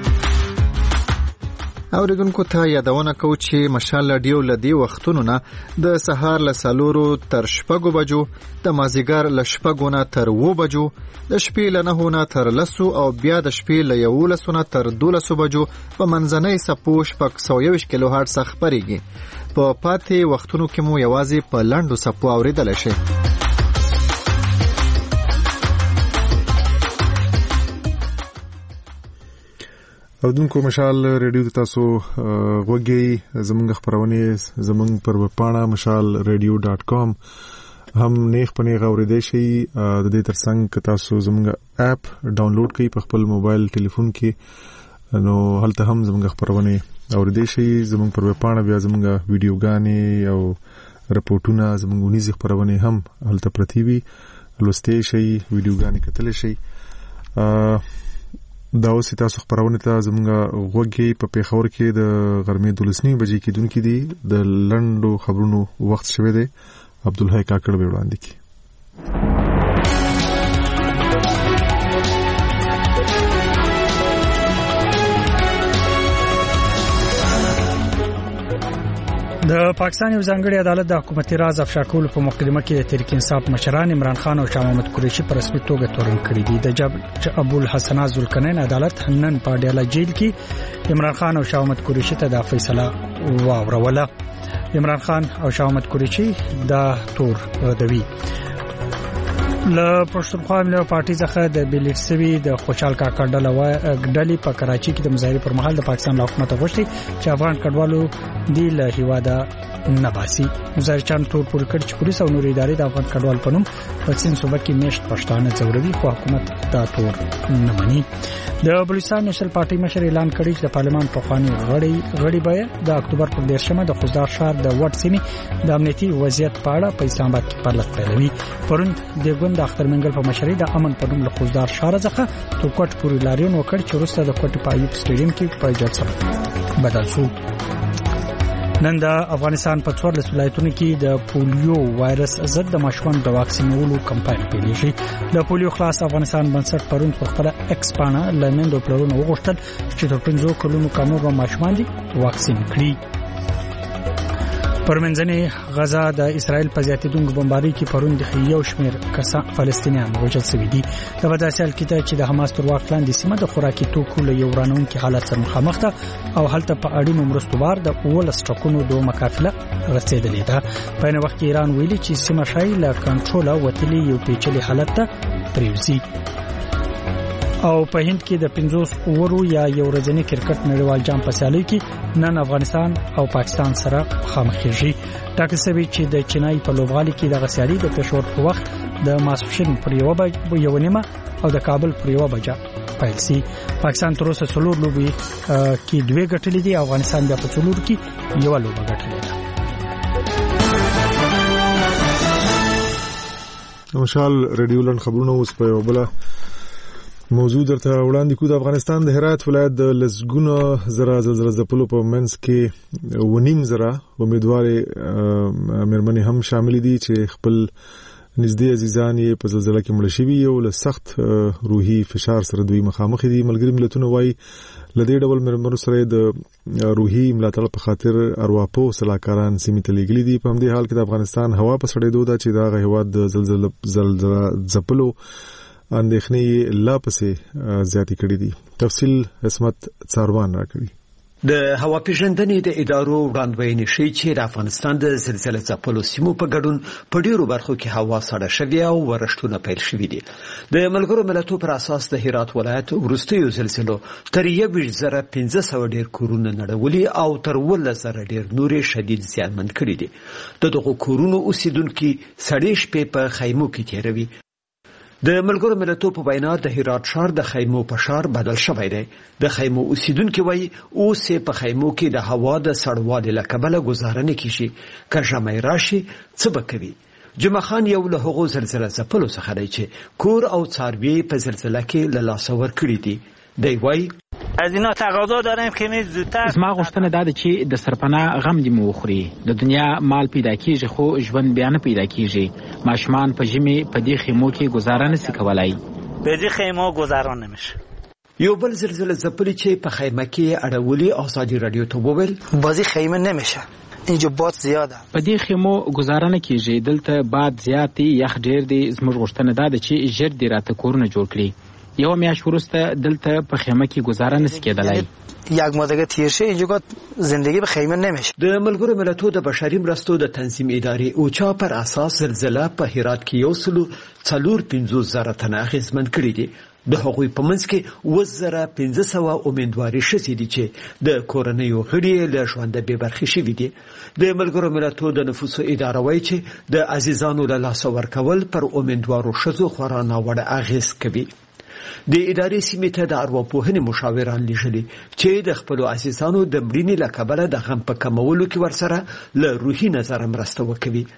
S17: اوریدونکو ته یادونه کوو چې مشال رادیو لدی وختونو نه د سهار له 4 تر 6 بجو، د مازیګر له 6 نه تر 2 بجو، د شپې له 9 نه تر 10 او بیا د شپې له 11 نه تر 12 بجو په منځنۍ سپو 621 کیلو هرتز خبريږي. په پاتې وختونو کې مو یوازې په لنډو سپو اوریدل شي.
S1: اوردونکو مشال ریډیو تاسو غوږی زمونږ خبرونه زمونږ پر وپاڼه mashalradio.com هم نیخ پنیغه اوریدئ شي. د دې ترڅنګ تاسو زمونږ اپ ډاونلوډ کړئ په خپل موبایل ټلیفون کې نو هلته هم زمونږ خبرونه اوریدئ شي. زمونږ پر وپاڼه بیا زمونږ ویډیوګانې او رپورټونه زمونږ ونیز خبرونه هم هلته پرتی وي، لوستئ شي، ویډیوګانې کتل شي. دا اوس تاسو خبرونه ته زموږ غوږی په پیښور کې د غرمې 12 بجې کېدونکې دي د لندو خبرونو وخت شوه دی عبدالحی کاکړ به وړاندې کی.
S2: د پاکستان یو ځانګړي عدالت د حکومتي راز افشا کولو په مقدمه کې د تحریک انصاف مشران عمران خان او شاه محمد قریشي په رسمي توګه تورن کړی دي. د جبل ابوالحسنات ذوالقرنین عدالت نن په ډیاله جیل کې عمران خان او شاه محمد قریشي ته د فیصله واوروله. عمران خان او شاه محمد قریشي دا تور ردوي. له پښتونخوا ملي پارټي څخه د بیلټسوي د خوشحال کاکړ ډلې په کراچي کې د مظاهرې پر مهال د پاکستان له حکومت غوښتي چې افغان کډوالو دی له هیواده نباسي. مظاهرچیان تور پورې کړ چې پولیس او نور ادارې د افغان کډوال په نوم په سین صوبه کې میشت پښتانه ځوروي خو حکومت دا تور نه مني. د بلوچستان نېشنل پارټي مشر اعلان کړی چې د پارلمان په خواني غړي به د اکتوبر پر 10مه د خوزدار شهر د وټ سیمې د امنیتي وضعیت په اړه په اسلام آباد کې پرلط پیلوي. پروند د ګوند د اختر منګل په مشرۍ د امن په نوم له خوزدار شهر څخه توکټ پورې لاریون وکړ چې وروسته د کوټ په ایوب سټیډیم کې په جلسه بدل شو. نن د افغانستان په 14 ولایتونو کې د پولیو وایرس ضد د ماشومان د واکسینولو کمپاین پیلېږي. د پولیو خلاص افغانستان بنسټ پروند په خپل ایکس پاڼه لمندو پلرونو وغوښتل چې تر 15 کلونو کمو ماشومان دي واکسین کړي. پرمنځنۍ غزا د اسرائیل په زیاتېدونکو بمبارۍ کې پروند یو شمېر کسان فلسطینیان وژل شوي دي. د بداسیال کې چې د حماس تر واک لاندې سیمه د خوراکي توکو له یو ورانونکي حالت سره مخامخ ده او هلته په اړینو مرستو بار د 18 ټکونو د مقافله رسیدلې ده. په نو وخت کې ایران ویلي چې سیمه شای له کنټروله وتلې یو پیچلي حالت ته پریوزي. او په هند کې د 50 اورو یا یو ورځنی کرکټ نړیوال جام په سیالي کې نن افغانستان او پاکستان سره مخامخېږي. ټاکل شوی چې د چینای په لوبغالي کې د غسیالي د پېښور په وخت د ماسپښین پر 1:09 او د کابل پر 1 پیل شي. پاکستان تر اوسه څلور لوبي کې 2 ګټلې دي. افغانستان بیا په څلور کې یو لوبه ګټلې ده.
S1: مشال ریډیو لن خبرونه اوس په وبله موضوع درته وړاندې کو. د افغانستان د هرات ولایت د لسګونه زره زلزلې ځپلو په منځ کې 9.5 زره امیدوار مېرمنې هم شامل دي چې خپل نږدې عزیزان یې په زلزلې کې مړ شوي او له سخت روحي فشار سره دوی مخامخ دي. ملګری ملتونه وايي لدې ډول مېرمنو سره د روحي ملاتړ په خاطر ارواپو صلاحکاران سیمې ته لېږلي دي. په همدې حال کې د افغانستان هوا په سړېدو ده چې دا هیواد د زلزلې ځپلو اندېښنې لا پسې زیاتې کړې دي. تفصیل عصمت څاروان راکړي.
S18: د هوا پیژندنې د ادارو وړاندوینې ښیي چې د افغانستان د زلزلې ځپلو سیمو په ګډون په ډیرو برخو کې هوا سړه شوې او ورښتونه پیل شوي دي. د ملګرو ملتونو پر اساس د هرات ولایت وروستیو زلزلو تر 1500 ډیر کورونه نړولي او تر 10000 ډیر نورې شدید زیانمن کړي دي. دغه کورونو اوسیدونکو سړې شپې په خیمو کې تیروي. د ملګرو ملتونو په وینا د هرات ښار د خیمو په ښار بدل شوی دی. د خیمو اوسیدونکو وایي اوس په خیمو کې د هوا د سړوالي له کبله گزاره نه کیږي. که ژمی راشي څه به کوي؟ جمعه خان یو له هغو زلزلې ځپلو څخه دی چې کور او څاروي په زلزلې کې له لاسه ورکړي دي. دی وایي
S19: از اینا تقاضا داریم که می زودتر
S20: زما غوښتنه ده چې د سرپناه غم دې مو وخوري. د دنیا مال پیدا کیږي خو ژوند بیا نه پیدا کیږي. ماشومان په ژمي په دې خیمو کې گزاره نشي کولای.
S19: به دې خیمو گزاره نمیشه.
S18: یو بل زلزلې ځپلې چې په خیمه کې اړولي ازادي رادیو ته وویل
S21: بازی خیمه نمیشه. اینجا باد زیاده.
S20: په دې خیمو گزاره نه کیږي. دلته باد زیات دی، یخ ډیر دی. زموږ غوښتنه ده چې ژر دې راته کورونه جوړ کړي. یو میاشت وروسته دلته په خیمه کې گزاره نشي کېدلای.
S21: یک ماه دیگه تیر شه اینجا زندگی به خیمه نمیشه.
S18: د ملګرو ملتونو د بشري مرستو د تنظیم ادارې اوچا پر اساس زلزلہ په هرات کې 1.45 تنه اغېزمن کړي دي. د هغوی په منځ کې 1500 امیدواري شوي دي چې د کورنیو غړي له ژوند به برخې شوي دي. د ملګرو ملتونو د نفوسو اداره وایي چې د عزیزانو له لاسه ورکول پر امیدوارو ښځو خورا ناوړه اغېز کوي. د ادارې سیمې ته د ارواپوهنې مشاوران لیږلي چې د خپلو عزیزانو د مړینې له کبله د غم په کمولو کې ورسره له روحي نظره مرسته وکوي.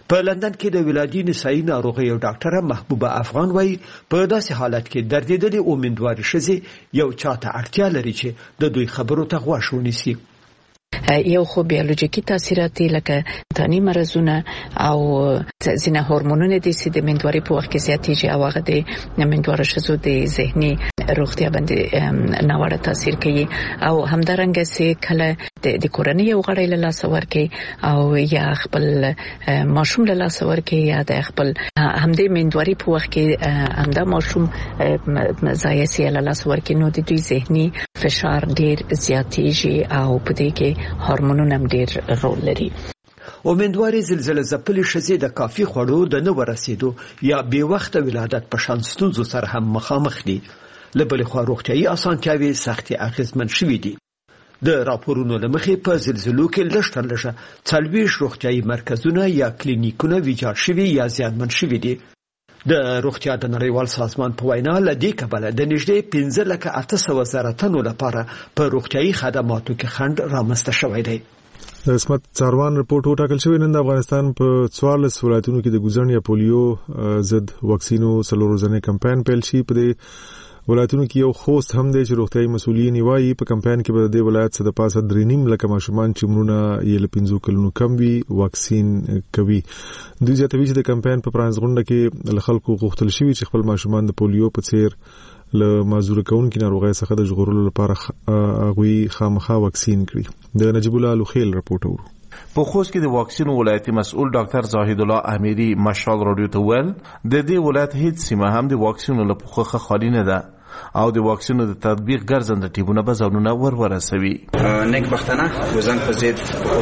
S18: په لندن کې د ولادي نسایي ناروغیو ډاکټره محبوبه افغان وایي په داسې حالت کې دردېدلې امیندوارې ښځې یو چاته اړتیا لري چې د دوی خبرو ته غوږ ونیسي.
S5: یو خو بیولوژیکي تاثیرات لکه تانی مرزونه او ځینې هورمونونه دي چې د مندواري په وخت کې زیاتېږي او هغه د مندواره ښځو د ذهني روغتیا باندې ناوړه تاثیر کوي او همدارنګه چې کله د کورنۍ یو غړی له لاسه ورکړي او یا خپل ماشوم له لاسه ورکړي یا د خپل همدې مندواري په وخت کې همدا ماشوم ځایسي له لاسه ورکړي نو د دوی ذهني فشار ډیر زیاتېږي او په دې کې هورمونونه هم ډیر رول لري.
S18: امیندواري زلزله ځپلې ښځې د کافي خوړو د نه ورسېدو یا بې وخته ولادت په شان ستونزو سره هم مخامخ دي. له بلې خوا روغتیایي اسانتیاوې سختې اغېزمن شوي دي. د راپورونو له مخې په زلزلو کې لږ تر لږه 40 روغتیایي مرکزونه یا کلینیکونه ویجاړ شوي یا زیانمن شوي دي. د روغتیا د نړیوال سازمان په وینا له دې کبله د نږدې 15,800 تنو لپاره په روغتیایي خدماتو کې خنډ رامنځته شوی دی.
S1: د عصمت څاروان رپورټ وټاکل شوی نن د افغانستان په 14 ولایتونو کې د ګوزن یا پولیو ضد واکسینو څلور ورځنی کمپاین پیل شي. په دې ولایتونو کې یو خوست هم دی چې روغتیایي مسؤلین وایي په کمپاین کې به د ولایت څخه د پاسه 3.5 لک ماشومان چې عمرونه یې له 15 کلونو کم وي واکسین کوي. دوی زیاتوي چې د کمپاین په پرانیز غونډه کې له خلکو غوښتل شوی چې خپل ماشومان د پولیو په څیر له معذور کونکو ناروغۍ څخه د ژغورلو لپاره هغوی خامخا واکسین کړي. د نجیب الله لوخیل رپورټ اورو.
S22: په خوست کې د واکسینو ولایتي مسؤل ډاکټر زاهد الله احمدی مشال رادیو ته ویل د دې ولایت هیڅ سیمه هم د واکسینو لپاره خالي نه ده او د واکسینو د تطبیق ګرځنده ټیمونه به ځانونه ورسوي.
S23: نیک بختانه وزن په زید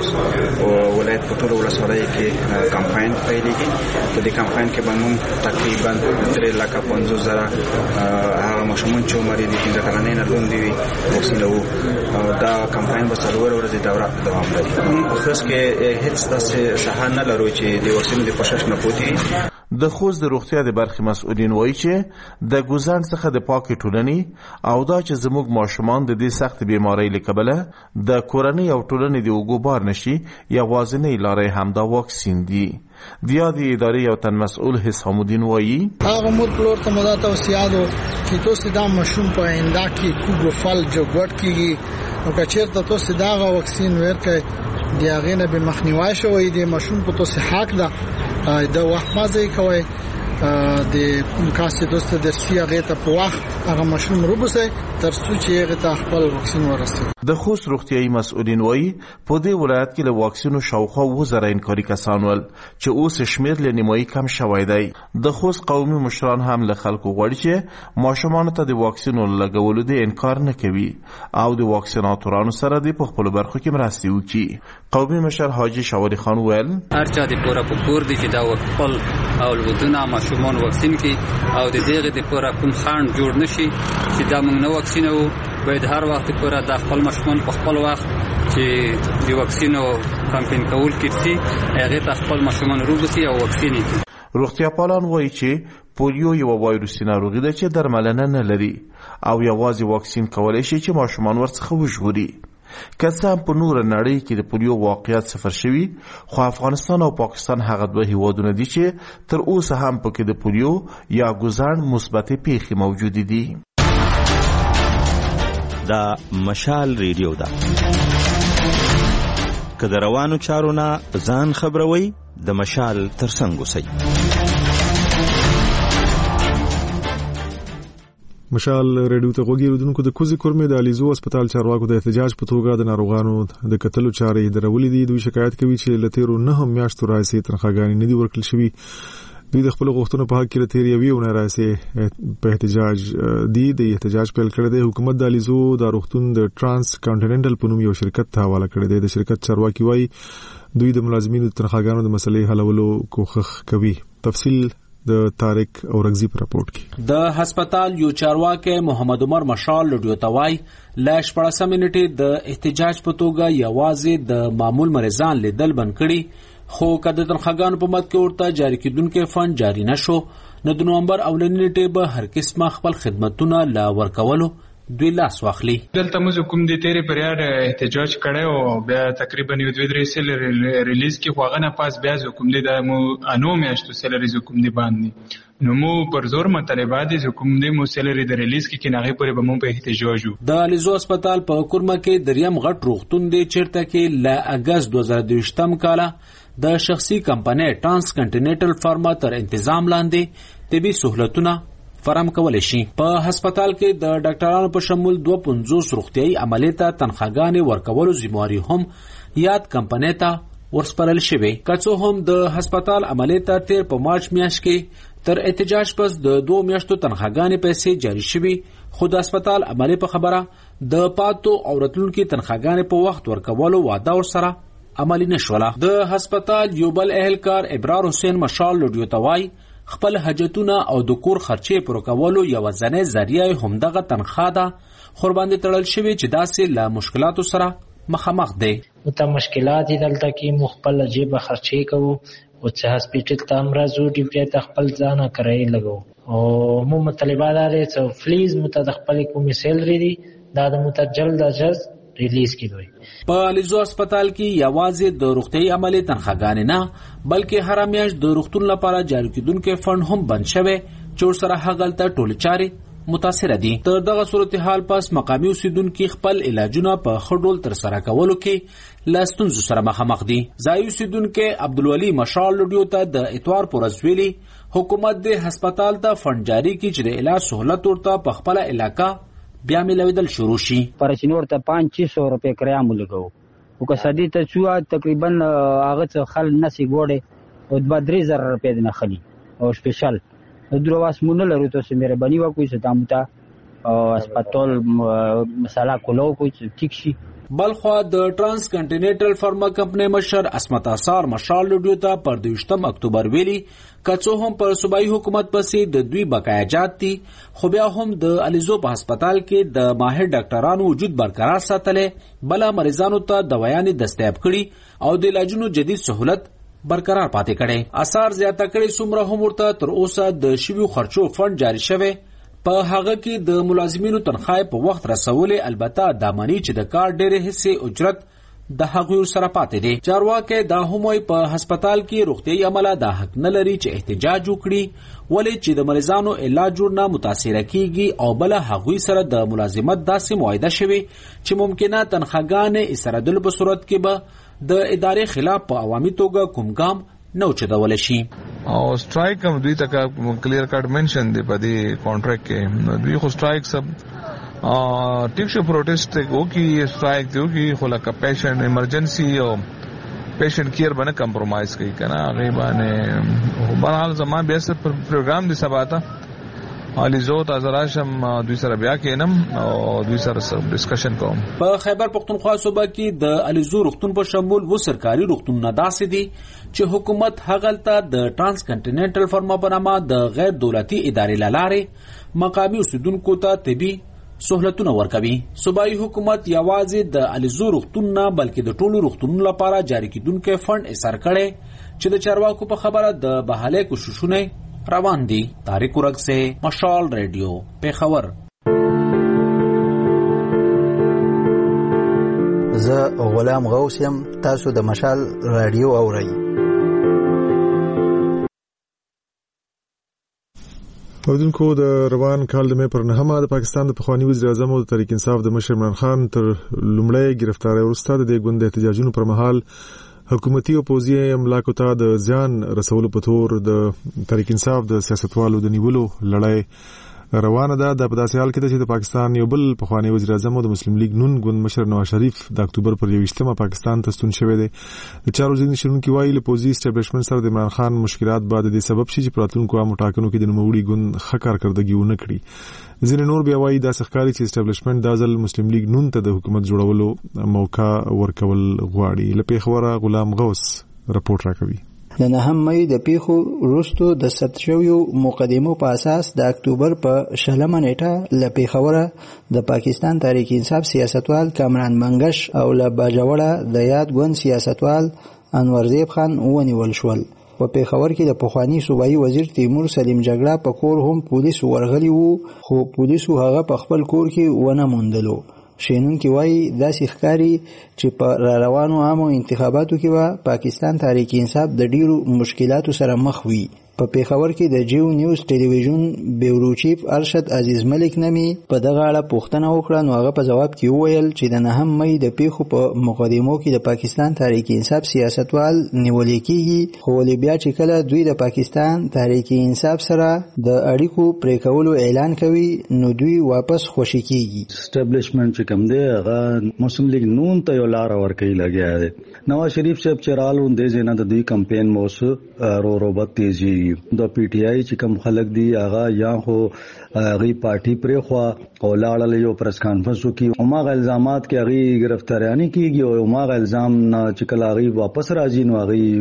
S23: ولایت په ټول ولسوالۍ کې کمپاین پیلېږي. په دې کمپاین کې باندې تقریبا 3,50,000 هغه ماشومان چې عمر یې 15 کلنې نه لوندې وي واکسینوو. دا کمپاین به 4 ورځې دوره دوام لري. په خوست کې هیڅ داسې شاهان نه لرو چې د واکسینو د پوښښ نه پوتي.
S22: د خوست د روغتیا د برخې مسؤلین وایي چې د ګوزن څخه د پاکې ټولنې او دا چې زموږ ماشومان د دې سخت بیماری له کبله د کورنۍ او ټولنې د اوګو بار نشي یوازینۍ لارې همدا واکسین دي. د یادې ادارې یو تن مسؤل حسام الدین وایي
S6: هغه مور پلور ته مدا توصیه ده چې تاسو دا ماشوم په آینده کې کوګو فل جوړ کیږي او کچېرته تاسو دا واکسین ورکړئ د هغې نه به مخنیوي شوی دی. ماشوم په تاسو حق ده د وخت مازه کوي د کاسې دوست د سیاغه ته په وخت هغه ماشوم روبسه تر څو چې هغه ته خپل واکسین ورسوي.
S22: د خوست روغتیایي مسؤلین وایي په دې ولایت کې له واکسینو شاوخوا 2,000 انکاري کسان ول چې اوس شمیر له نیمایي کم شوی دی. د خوست قومي مشران هم له خلکو غواړي چې ماشومان ته د واکسینو لګولو د انکار نه کوي او د واکسیناتورانو سره د خپل برخو کې مرستې وکړي. قومي مشر حاجی شاوری خان ویل
S24: هر چا د پوره پور دي چې دا خپل اولادونه ماشومان واکسین کی او د دې د پوره کوم خان جوړ نشي چې دا موږ نه واکسینو باید هر وخت پوره د خپل ماشومان په خپل وخت چې د واکسینو کمپاین کول کیږي هغه ته خپل ماشومان روبسي او واکسین کی.
S22: روغتیا پالان وایي چې پولیو یو وایروسي ناروغي ده چې درملنه نه لري او یوازې واکسین کولای شي چې ماشومان ورڅخه وژغوري. که څه هم په نور نړۍ کې د پولیو واقعیت صفر شوي خو افغانستان او پاکستان هغه دوه هیوادونه دي چې تر اوسه هم پکې د پولیو یا ګوزن مثبتې پیښې موجودې دي.
S25: دا مشال ریډیو ده که د روانو چارو نه ځان خبروي د مشال ترڅنګ اوسئ.
S1: مشال ریډیو ته غوږی ودونکو د کوزي کورمې د الیزو هسپتال چارواکو د احتجاج په توګه د ناروغانو د قتلو چارې درولې دي. دوی شکایت کوي چې لتیرو نه هم میاشتو راځي تنخواګانې نه دي ورکړل شوی. دوی د خپل غوښتنو په حق کې لتیر یو نه راځي په احتجاج دي د احتجاج پیل کړی دی. حکومت د الیزو د روغتون د ترانس کانټیننټل په نوم یو شرکت ته حواله کړی دی. د شرکت چارواکي وایي دوی د ملازمینو تنخواګانو د مسلې حلولو کوښښ کوي. تفصیل د طارق اورغزی په راپورټ کې
S26: د هسپتال یو چارواکي محمد عمر مشال لډیو توای لاش 14 منټه د احتجاج په توګه یوازې د معمول مریضان لیدل بند کړي خو کده تنخواګانو په مد کې ورته جاری کیدونکو فند جاری نشو. نو د نومبر اولنی نیټه به هر قسمه خپل خدماتونه لا ورکولو دوی لاس واخلي.
S3: دلته موږ کوم د تیرې پریاد احتجاج کړی او بیا تقریبا یو 2-3 سیلری ریلیز کې خو هغه نه پاس بیا کوم د مو انو میاشتو سیلریز کوم دی باندې نو مو پر زور مطالبات دي کوم دی مو سیلری د ریلیز کې ناغه پورې به مو په احتجاج وو.
S26: د الیزو هسپتال په کورمه کې دریم غټ روغتون دی چیرته کې ل اگست 2022 کال د شخصي کمپنۍ ټرانس کنټیننټل فارما تر تنظیم لاندې طبي سہولتونه فراهم کولای شي. په هسپتال کې د ډاکټرانو په شمول 250 روغتيایي عملیات تنخواګانې ورکولو ذمہواری هم یاد کمپنۍ ته ورسپارل شوی. کڅو هم د هسپتال عملیات تیر په مارچ میاشت کې تر احتجاج پس د 2 میاشتو تنخواګانې پیسې جاری شوی، خو د هسپتال عملی په خبره د پاتو او راتلونکو تنخواګانې په وخت ورکولو وعده ورسره عملی نشوله. د هسپتال یو بل اهلکار ابرار حسین مشال لوډیو توای خپل حاجتونه او د کور خرچې پر کولو یو ځنې ذریعہ همدغه تنخواه ده خو باندې تړل شوی چې داسې له مشکلاتو سره مخامخ دي.
S4: مته مشکلات دلته کې مخبل جيب خرچې کوو او چې هسپټل ته امراضو ډیپټي ته خپل ځانه کرای لګو او مو مطالبات لري چې فلیز مته خپل کومې سیلری دي دا د مته جلد از جلد ریلیز کیدوي.
S26: په الیزو هسپتال کې یوازې د روغتي عملی تنخواګانې نه بلکې هر میاشت د روغتون لپاره جاری کیدونکو فند هم بند شوی چې سره هغلته ټول چارې متاثر دي. تر دغه صورتحال پس مقامی اوسیدونکو خپل علاجونه په خډول تر سره کولو کې لاستونزو سره مخامخ دي. ځای اوسیدونکو عبدالولي مشال لوډیو ته د اتوار پورز ویلي حکومت د هسپتال ته فند جاری کی چې د علاج سہولت ورته په خپل علاقہ بیا ملویدل شروع شي.
S7: پرچینور ته 500 روپے کرایه ملګو او که سدي ته چوا تقریبا هغه خل نسی ګوړې او 3000 روپے نه خلی او سپیشل دروازه مونږ لرو ته سمره بنی وا کوئی ستامتا هسپتال مساله کولو کوئی ټیک شي.
S26: بلخوا د ټرانس کنټیننټل فارما کمپنۍ مشر اسمت اثار مشال لوډیو ته پر 28 اکتوبر ویلي کڅو هم پر صوبایي حکومت پسې د دوی بقایاجات دي خو بیا هم د الیزو په هسپتال کې د ماهر ډاکټرانو وجود برقرار ساتلې بل مریضانو ته دوايانې دستیاب کړي او د علاجونو جدید سہولت برقرار پاتې کړي. اثار زیاته کړي څومره هم ورته تر اوسه د شویو خرچو فند جاری شوی په هغه کې د ملازمینو تنخواه په وخت رسولې البته د مانی چې د کار ډېر حصے اجرت د هغوی سره پاتې دي. چارواکي دا هم په هسپتال کې روغتي عمله د حق نه لري چې احتجاج وکړي ولې چې د مریضانو علاج نه متاثر کیږي او بل هغوی سره د ملازمت داسې معاهده شوی چې ممکنه تنخواګانې اسرادل په صورت کې به د ادارې خلاف په عوامي توګه کوم ګام نو چدول شي.
S8: او سټرایک هم دوی ته کلیر کټ منشن دی په دې کانټریکټ کې دوی خو سټرایک سب ټیک شو پروټیسټ کو کی سټرایک دیو کی خو لکه پیشنټ ایمرجنسی او پیشنټ کیر باندې کمپرمایز کوي کنه غیبانه بهرحال زمان به سر پروګرام دی سباته الیزو تازراشم دوی سره بیا کینم او دوی سره ډسکشن کوم.
S26: په خیبر پختونخوا صوبه کې د الیزو روغتون په شمول و سرکاري روغتونونه داسې دي چې حکومت هغلته د ټرانس کنټیننټل فارما په نامه د غیر دولتي ادارې لاره مقامی اوسیدونکو ته طبي سہولتونه ورکوي. صوبایي حکومت یوازې د الیزو روغتون نه بلکې د ټولو روغتونونو لپاره جاری کیدونکو فند ایسر کړي چې د چارواکو په خبره د بحالي کوششونه روان دي. طارق ورک سے مشال ریڈیو پیښور.
S9: زه غلام غوث یم، تاسو د مشال رادیو اورئ.
S1: اودونکو د روان کال د مې پر 9 د پاکستان د پخوانی وزیر اعظم او د تحریک انصاف د مشر عمران خان تر لومړی گرفتاری وروسته د ګوند احتجاجونو پر مهال حکومتي او پوځي املاکو ته د ځان رسولو په تور د تحریک انصاف د سیاستوالو د نیولو لړۍ روانه ده. د په داسې حال کې چې د پاکستان یو بل پخوانی وزیر اعظم او د مسلم لیگ نون ګوند مشر نواز شریف د اکتوبر پر 21 پاکستان ته ستون شوی دی. د چارو ځینې شنونکي وایي له پوځي اسټابلیشمنټ سره د عمران خان مشکلات بعد د سبب شي چې په راتلونکو عامو ټاکنو کې د نوموړي ګوند ښه کارکردګي ونه کړي. ځینې نور بیا وایي دا ښکاري چې اسټابلیشمنټ د ځل مسلم لیگ نون ته د حکومت جوړولو موقع ورکول غواړي. له پیښوره غلام غوث رپورټ راکوي.
S11: د 9 مې د پیښو وروسته د ستشویو مقدمو په اساس د اکتوبر په 16 نیټه له پیښوره د پاکستان تحریک انصاف سیاستوال کامران منګش او له باجوړه د یاد ګوند سیاستوال انورزیب خان ونیول شول. په پیښور کې د پخوانی صوبایي وزیر تیمور سلیم جګړه په کور هم پولیس ورغلي وو، خو پولیسو هغه په خپل کور کې ونه موندلو. شینونکي وایي داسې ښکاري چې په روانو عامو انتخاباتو کې به پاکستان تحریک انصاف د ډیرو مشکلاتو سره مخ وي. په پیښور کې د جیو نیوز ټلویزیون بیورو چیف ارشد عزیز ملک نمی په دغه اړه پوښتنه وکړه، نو هغه په جواب کې وویل چې د 9 مې د پیښو په مقدمو کې د پاکستان تحریک انصاف سیاستوال نیول کېږي، خو ولې بیا چې کله دوی د پاکستان تحریک انصاف سره د اړیکو پرې کولو اعلان کوي نو دوی واپس خوشي کېږي.
S10: اسټابلیشمنت چې کوم دی هغه مسلم لیگ نون ته یو لار ورکوي لګیا دی. نواز شریف صاحب چې رالو د زینه د دوی کمپین موس روبت تیزی د پی ټی آی چې کوم خلک دی هغه یا خو غي پارټي پرې خو او لاړل یو پریس کانفرنس وکي او ما الزامات کې غي گرفتاریانی کیږي او ما الزام نه چې کله غي واپس راځي نو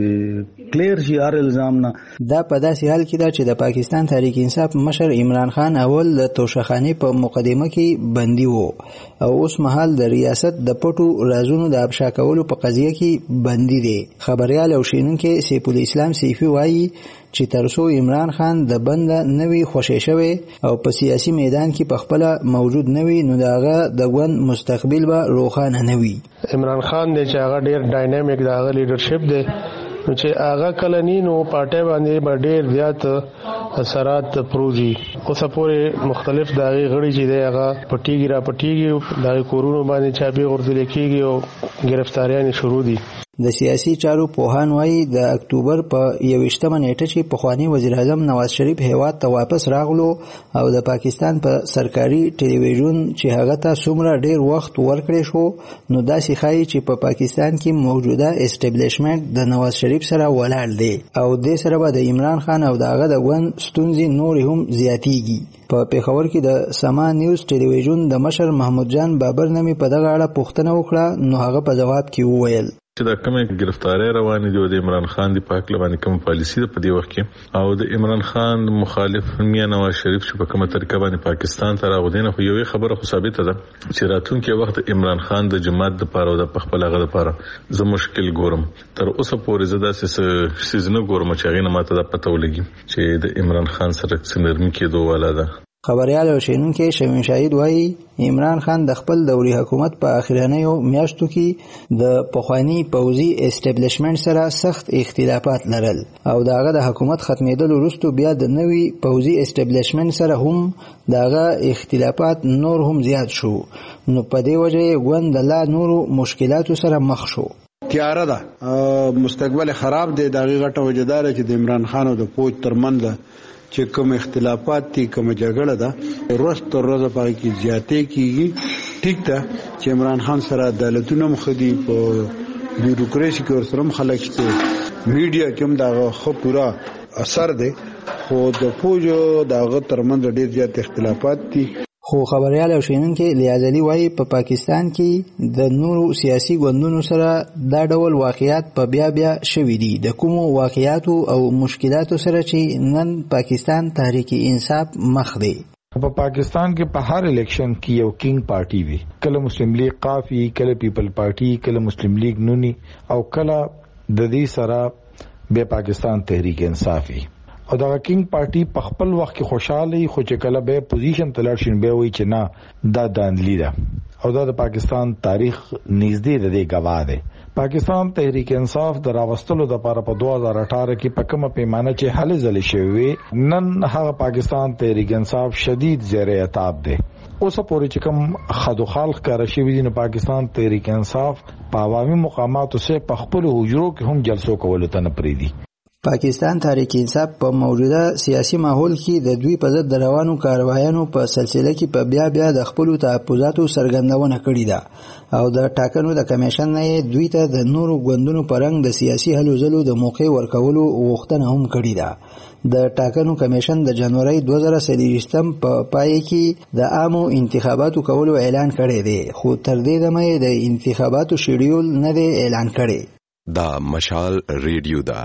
S10: غي کلیر شي هر الزام نه.
S11: دا په داسې حال کې دا چې د پاکستان تحریک انصاف مشر عمران خان اول د توشخانه په مقدمه کې بندي وو او اوس مهال د ریاست د پټو رازونو د افشا کولو په قضیه کې بندي دي. خبريال او شینونکو سیف الاسلام سیفی وایي چې ترڅو عمران خان د بند نوی خوشی شوی او په سیاسي میدان کې په خپل موجود نوی نو داغه د ګوند مستقبل به روښانه نوی.
S12: عمران خان د چې هغه ډیر ډاینامیک داغه لیډرشپ دی نو چې هغه کلنی نو پارټي باندې ډیر زیات اثرات پروزي اوس پورې مختلف داغي غړي چې دی هغه پټیږي را پټیږي داغي کورونو باندې چابي غردل کېږي او گرفتاریان شروع دي.
S11: د سیاسي چارو پوهان وایي د اکتوبر په 21مه نیټه چې پخوانی وزیر اعظم نواز شریف هیواد ته واپس راغلو او د پاکستان په سرکاري ټلویزیون چې هغه ته څومره ډیر وخت ورکړی شو نو داسې ښایي چې په پاکستان کې موجوده اسټابلیشمنت د نواز شریف سره ولاړ دی او د سره به د عمران خان او دغه د ګوند ستونزې نور هم زیاتیږي. په پیښور کې د سما نیوز ټلویزیون د مشر محمود جان بابر نمی په دغه اړه پوښتنه وکړه نو هغه په جواب کې وویل
S8: چې د کومه گرفتاری روانې دي د عمران خان دی په حق باندې کوم پالیسی ده په دې وخت کې او د عمران خان مخالف میا نواز شریف چې په کومه طریقه باندې پاکستان ته راغودنه خو یوې خبره خو ثابته ده چې راتلونکي وخت عمران خان د جماعت د پاره او د خپل هغه لپاره زه مشکل ګورم. تر اوسه پورې زه داسې سيزنه ګورم چې هغه نه ماته د پته ولګي چې د عمران خان سره څنګه کېدو والا ده.
S11: خبريال او شینونکو شمیم شاهد وایي عمران خان د خپل دوري حکومت په اخرانیو میاشتو کې د پخوانی پوځي اسټابلیشمنت سره سخت اختلافات لرل او داغه د حکومت ختمېدل وروسته بیا د نوي پوځي اسټابلیشمنت سره هم داغه اختلافات نور هم زیات شو نو په دې وجه ګوند لا نورو مشکلاتو سره مخ شو.
S13: تیاره ده مستقبل خراب دی دغه غټه وجدار چې د عمران خان او د فوج ترمنځ چې کوم اختلافات دي کوم جګړه ده ورځ تر ورځې په کې زیاتې کیږي. ټیک ده چې عمران خان سره عدالتونه مخدي په بیوروکراسي کې ورسره خلک چې میډیا کوم دا خو پورا اثر دی خو د فوج دغه ترمنځ ډېر زیات اختلافات دي.
S11: خو خبريال او شینونکو لیازلی وایي په پاکستان کې د نورو سیاسي ګوندونو سره دا ډول واقعیات په بیا شوي دي د کومو واقعیاتو او مشکلاتو سره چې نن پاکستان تحریک انصاف مخ دی.
S14: په پاکستان کې په هر الیکشن کې یو کینګ پارټي وي، کله مسلم لیگ قافي، کله پیپل پارټي، کله مسلم لیگ نونی او کله د دې سره به پاکستان تحریک انصاف وي او دا کینګ پارټي په خپل وخت کې خوشاله خو چې کله به پوزیشن تلاشین به وي چې نه دا دانلی ده او دا د پاکستان تاریخ نږدې د دې گواه ده. پاکستان تحریک انصاف د راوستلو د لپاره په 2018 کې په کومه پیمانه چې حل زل شوی نن هغه پاکستان تحریک انصاف شدید زیر عتاب ده. اوس پورې چې کوم خدو خالق کار شي وي د پاکستان تحریک انصاف په عوامي مقاماتو سره په خپل حجرو کې هم جلسو کول ته نه پریدي.
S11: پاکستان تحریک انصاف په موجوده سیاسي ماحول کې د دوی په ضد روانو کاروایانو په سلسله کې په بیا د خپل تحفظاتو څرګندونه کړې ده او د ټاکنو د کمیشن نه دوی ته د نورو ګوندونو پرنګ د سیاسي هلو ځلو د موقع ورکولو غوښتنه هم کړې ده. د ټاکنو کمیشن د جنوري 2023 په پای کې د عامو انتخاباتو کولو اعلان کړی دی خو تر دې دمه د انتخاباتو شیډیول نه دی اعلان کړی.
S15: دا مشال ریډیو دا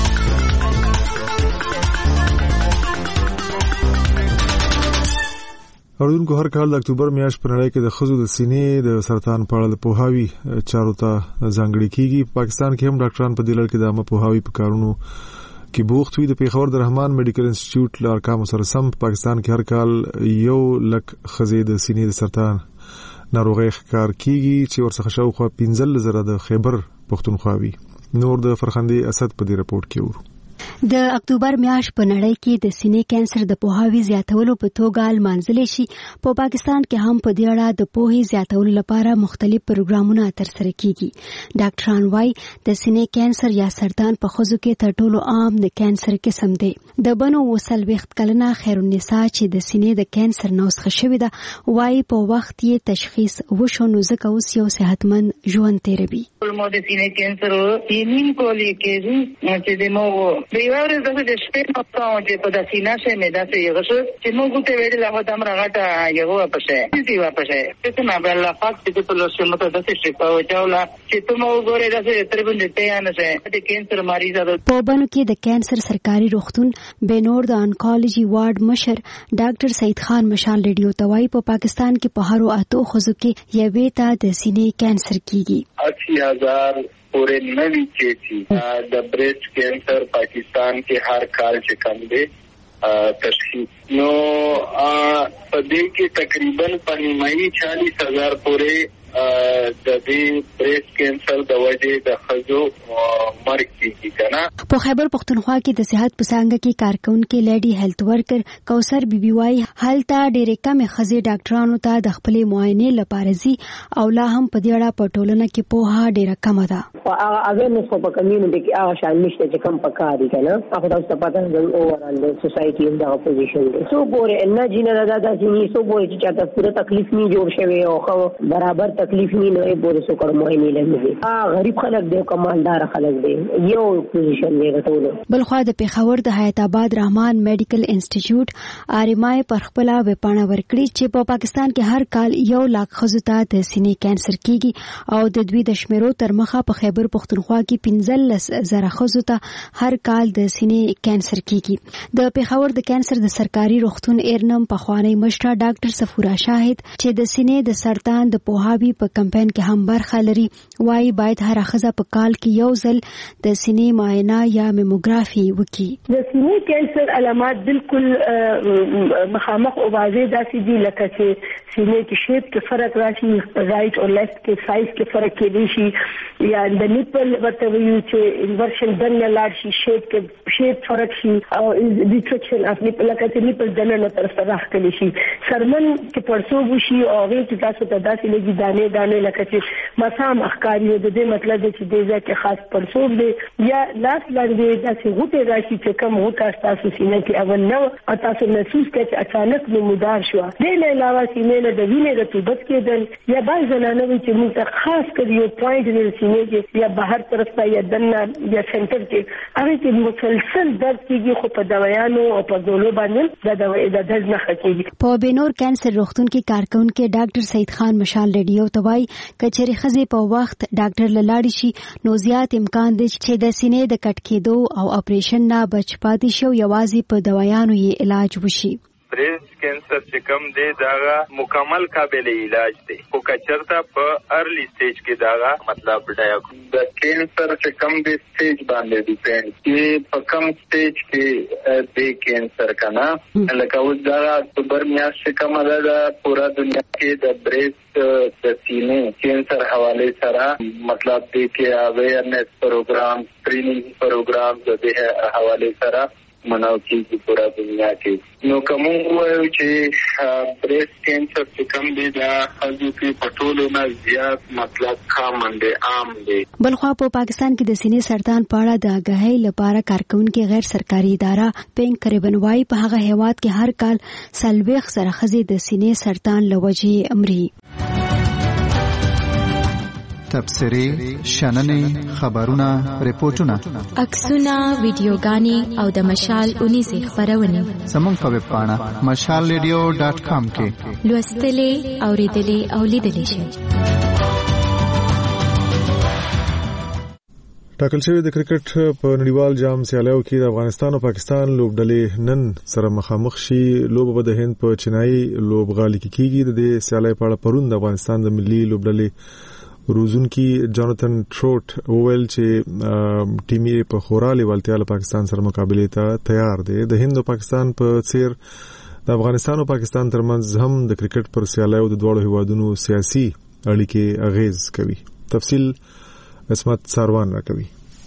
S1: اوردونکو هر کال د اکتوبر میاشت په نړۍ کې د ښځو د سینې د سرطان په اړه د پوهاوي چارو ته ځانګړي کیږي. پاکستان کې هم ډاکټران په دې لړ کې د عامه پوهاوي په کارونو کې بوخت وي. د پیښور د رحمان میډیکل انسټیټیوټ له ارقامو سره سم پاکستان کې هر کال 1 لک ښځې د سینې د سرطان ناروغۍ ښکار کیږي چې ورڅخه شاوخوا 15,000 د خیبر پښتونخوا وي. نور د فرخندې اسد په دې رپورټ کې ورو.
S2: د اکتوبر میاشت په نړۍ کې د سینې کانسر د پوهاوي زیاتولو په توګه لمانځل شي. په پاکستان کې هم په دې اړه د پوهې زیاتولو لپاره مختلف پروګرامونه ترسره کیږي. ډاکټران وايي د سینې کانسر یا سرطان په ښځو کې تر ټولو عام د کانسر قسم دی. د بنو 40 کلنه خیرالنساء چې د سینې د کانسر نوسخه شوې ده وايي په وخت یې تشخیص وشو نو ځکه اوس یو صحتمند ژوند تیروي.
S16: مو د سینې کانسر یې کولی کېږي چې د مو دیواره دغه د شپې په تاو چې په د سینې شه مې داسې یو څه چې موږ ته ویل له هغه دمر غټه یو پښه دې واپسه ته نه بل لا فاکت چې په لوسه مته داسې شپه او چاولا چې ته مو ګوره داسې تربند ته نه شه د کانسر مریض ده.
S2: په بنو کې د کانسر سرکاري روغتون بینور د انکالوجي وارډ مشر ډاکټر سید خان مشال ریډیو توای په پاکستان کې په هر 8 خزو کې یوې ته د سینې کانسر کیږي.
S17: 80,000 پورے نوی چیسی د بریسٹ کینسر پاکستان کې هر کال چې کم دی تشخیص نو پدې کې تقریبا په نیمایي 40,000 پورې د دې بریسٹ کینسر د وجې د خزو مرګ کیږي کنه.
S2: په خیبر پښتونخوا کې د صحت په څانګه کې کارکونکو لیډي هیلث ورکر کوثر بیبي وايي هلته ډېرې کم خزې ډاکټرانو ته د خپل معاینې لپاره زی او لا هم په دې اړه په ټولنه کې پوهه ډېره کم ده.
S19: هغه اویرنس په کمیونټي کې هغه شان نشته چې کم پکاري کنه هغه تاسو ته پته ده اوورال د سوسايټي ان دا پوزیشن دی سو ګوره ان جنرال دا چې سو ګوره چې چاته پوره تکلیف نه جوړ شوی او خو برابر تکلیف نه نه بوله سو کړ مهمه لږه غریب خلک دی کمالدار خلک دی یو پوزیشن دی ټولو.
S2: بلخوا د پیښور د حیات آباد رحمان میډیکل انسټیټیوټ آرمای پر خپل وپاڼه ورکړي چې په پاکستان کې هر کال 1 لک خزو ته د سینې کانسر کیږي او د دوی د شمیرو تر مخه په خیبر پښتونخوا کې 15,000 خزو ته هر کال د سینې کانسر کیږي. د پیښور د کانسر د سرکاري روغتون ایرنم پخوانی مشره ډاکټر صفورا شاهد چې د سینې د سرطان د پوهاوي په کمپاین کې هم برخه لري وايي باید هر خزه په کال کې یو ځل د سینې معاینه یا میموګرافي وکړي.
S19: د سینې کانسر علامات بالکل مخامخ او واضح داسې دي لکه چې سینې کې شیپ کې فرق راشي رائټ او لیفت کې سایز کې فرق کېدی شي یا د نیپل ورته ویو چې انورشن دنه لاړ شي شیپ فرق شي او ریټریکشن اف نیپل لکه چې نیپل دنه نه طرف ته راخلي شي سرمن کې پرسو وشي او هغه چې تاسو ته داسې لګي دانه لکه چې مسام اخکاری د دې مطلب چې د ځکه خاص پرسو دی یا لاس باندې داسې غوټه راشي چې کوم غوټه تاسو سینې کې اول نو او تاسو محسوس کړئ چې اچانک نمودار شو دې نه علاوه سینې له د وینې د توبت کېدل یا بعض زنانه چې موږ ته خاص کړي یو پوینټ نه سینې کې یا بهر طرف ته یا دنه یا سنټر کې هغه چې مسلسل درد کېږي خو په دوايانو او په ډولو باندې د دوايي د درد نه خکېږي.
S2: په بینور کانسر روغتون کې کارکونکو ډاکټر سید خان مشال ریډیو توای کچېری خزې په وخت ډاکټر لاړ شي نو زیات امکان دی چې د سینې د کټ کېدو او اپریشن نه بچ پاتې شو یوازې په دوايانو یې علاج وشي.
S20: بریسٹ کینسر چې کوم دی داغه مکمل قابل علاج دی خو کچرته په ارلی سټیج کې داغه مطلب ډایګنوز د کینسر چې کوم دی سټیج باندې ډیپند چې په کوم سټیج کې دی کینسر کنه لکه اوس دا اکتوبر میاشت کوم ده پورا دنیا کې د بریسٹ د سینې کینسر حواله سره مطلب دی کې اویرنس پروګرام ټریننګ پروګرام د دې حواله سره مناو کیږي پورا دنیا کې نو کوم وایو چې بریسٹ کینسر چې کوم دی دا خلکو کې پټولو نه زیات مطلب کامن دی عام دی.
S2: بلخوا په پاکستان کې د سینې سرطان په اړه د آگاهۍ لپاره کارکونکو غیر سرکاري اداره پینګ کریبنوای په هغه هیواد کې هر کال 40 سره خزې د سینې سرطان لوجې امري.
S21: تبصرې شننې خبرونه ریپورتونه
S27: عکسونه ویډیوګانې او د مشال اونیزې خبرونه
S21: زموږ په ویب پاڼه mashalradio.com کې
S27: لوستلې اوریدلې او لیدلې شئ.
S1: ټاکل شوی د کرکټ په نړیوال جام سیالیو کې د افغانستان او پاکستان لوبډلې نن سره مخامخ شي. لوبه به د هند په چینایي لوبغالي کې کیږي. د دې سیالۍ په اړه پرون د افغانستان د ملي لوبډلې روزونکي جاناتن ټروټ وویل چې ټیم یې په خورا لیوالتیا له پاکستان سره مقابله ته تیار دی. د هند او پاکستان په څیر د افغانستان او پاکستان ترمنځ هم د کرکټ پر سیالیو د دوه هیوادونو سیاسي اړیکې اغیز کوي. تفصیل اسمت ساروان راکوي.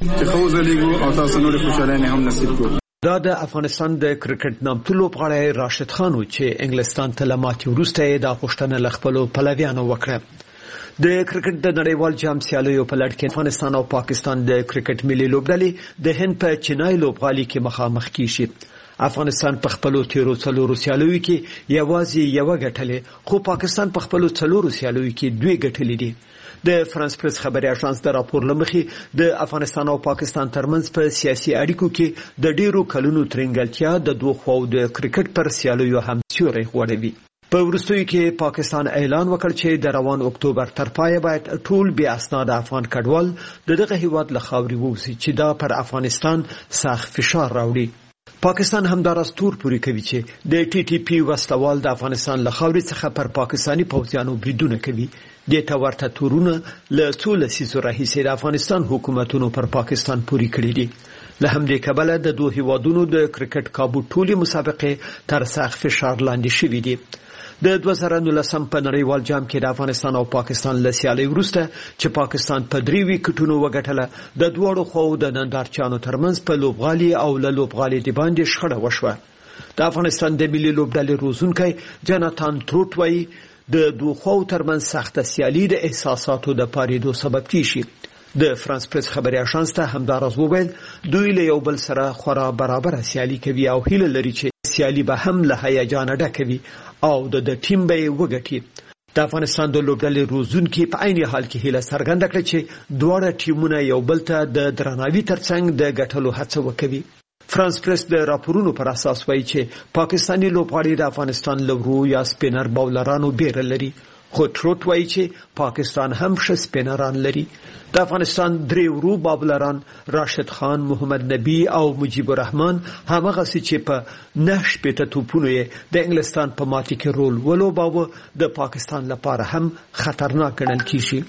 S5: دا د افغانستان د کرکټ نامتو لوبغاړی راشد خان و چې انګلستان ته لماتې وروسته د غوښتنه له خپلو پلویانو وکړه. د کرکټ د نړیوال جام سیالیو په لړ کې افغانستان او پاکستان د کرکټ ملي لوبډلې د هند په چینای لوبغالي کې مخامخ کیږي. افغانستان په خپلو تیرو څلورو سیالیو کې یوازې یو ګټلې، خو پاکستان په خپلو څلورو سیالیو کې دوه ګټلې دي. د فرانس پریس خبري اژانس د راپور لمخې د افغانستان او پاکستان ترمنځ په سیاسي اړیکو کې د ډیرو کلونو ترنګلتیا د دوه خواو د کرکټ پر سیالیو هم سیوري غوړوي. په وروستیو کې پاکستان اعلان وکړ چې د روان اکتوبر تر پایه باید ټول بې اسناد افغان کډوال دغه هیواد له خاورې ووځي چې دا پر افغانستان سخت فشار راوړي. پاکستان همداراز تور پوری کوي چې د ټي ټي پی وسلوال د افغانستان له خاورې څخه پر پاکستاني پوځیانو بریدونه کوي. د تورته تورونه له څو لسیزو راهیسې د افغانستان حکومتونو پر پاکستان پوری کړی دي. له همدې کبله د دوه هیوادونو د کرکټ کابو ټولي مسابقې تر سخت فشار لاندې شوې دي. د 2019 په نړیوال جام کې د افغانستان او پاکستان له سیالۍ وروسته چې پاکستان په 3 وکټونو وګټله، د دوړو خو د نندارچانو ترمنځ په لوبغالي او له لوبغالي د باندې شخړه وشوه. د افغانستان د ملي لوبډلې روزونکی جاناتان ټروټ وایي د دوه خو ترمنځ سخته سیالي د احساساتو د پاریدو سبب کیږي. د فرانس پریس خبري اژانس ته همداراز وویل دوی له یو بل سره خورا برابر سیالي کوي او هیله لري چې سیالي به هم له هیجان ډکوي او د ټیم به وګټي. د افغانستان د لوبډلې روزونکي په عین حال کې هیله څرګنده کړه چې دواړه ټیمونه یو بل ته د درناوي ترڅنګ د ګټلو هڅه وکوي. فرانس پریس د راپورونو پر اساس وایي چې پاکستاني لوبغاړي د افغانستان لورو یا سپینر باولرانو بیره لري، خو ټروټ وایي چې پاکستان هم ښه سپینران لري. د افغانستان درې ورو باولران راشد خان، محمد نبی او مجيب الرحمن همغه چې په 9 توپونو یې د انګلستان په ماتې کې رول ولوباوه د پاکستان لپاره هم خطرناک ګڼل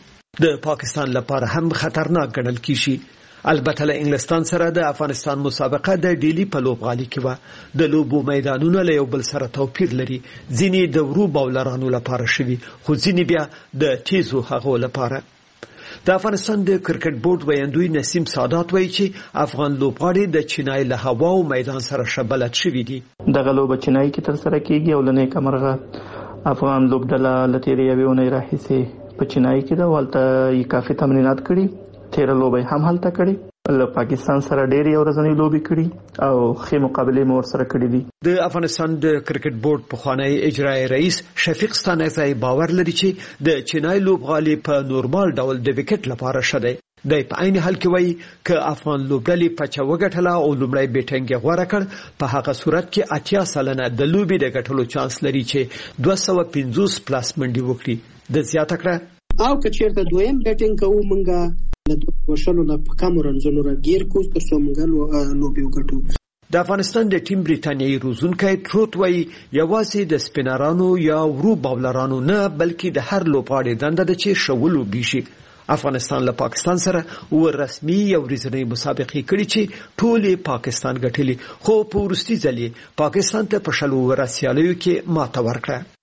S5: کیږي. البته له انګلستان سره د افغانستان مسابقه د ډیلی په لوبغالي کې و. د لوبو میدانونه له یو بل سره توپیر لري، ځینې د ورو باولرانو لپاره شوي خو ځینې بیا د تیزو هغو لپاره. د افغانستان د کرکټ بورډ ویاندوی نسیم سادات وایي چې افغان لوبغاړي د چینای له هوا او میدان سره شبلت شوي دي.
S6: دغه لوبه چینای کې تر سره کیږي او لنې کمرغه افغان لوبډله لتیری یوونه راهیسې په چینای کې د والته یې کافي تمرینات کړي. تیر لوبې هم هلته کړي، له پاکستان سره ډېری ورځنی لوبې کړي او ښه مقابله مور سره کړې دي.
S5: د افغانستان د کرکټ بورډ پخوانی اجرایی رئیس شفیق ستانکزی باور لري چې د چینای لوبغالي په نورمال ډول د وکټ لپاره شته. د په عین حال کې وایي ک افغان لوبډلې پچا وګټله او لومړی بیټینګ غوړه کړ، په هغه صورت کې 80% د لوبې د ګټلو چانس لري چې 250 پلاس منډي وکړي. د زیاته کړه
S18: او کچېرته دویم بیټینګ کوو مونږه له وشلو نه په کم رنځونو راګیر کوز تر څو موږ لوبي وګټو.
S5: د افغانستان د ټیم بریتانیایي روزونکی ټروټ وایي یوازې د سپینرانو یا ورو باولرانو نه بلکې د هر لوبغاړي دنده ده چې ښه ولوبي شي. افغانستان له پاکستان سره رسمي یو ورځنۍ مسابقې کړي چې ټولې پاکستان ګټلې، خو په وروستي ځل پاکستان ته په 40 سیالیو کې ماته ورکړه.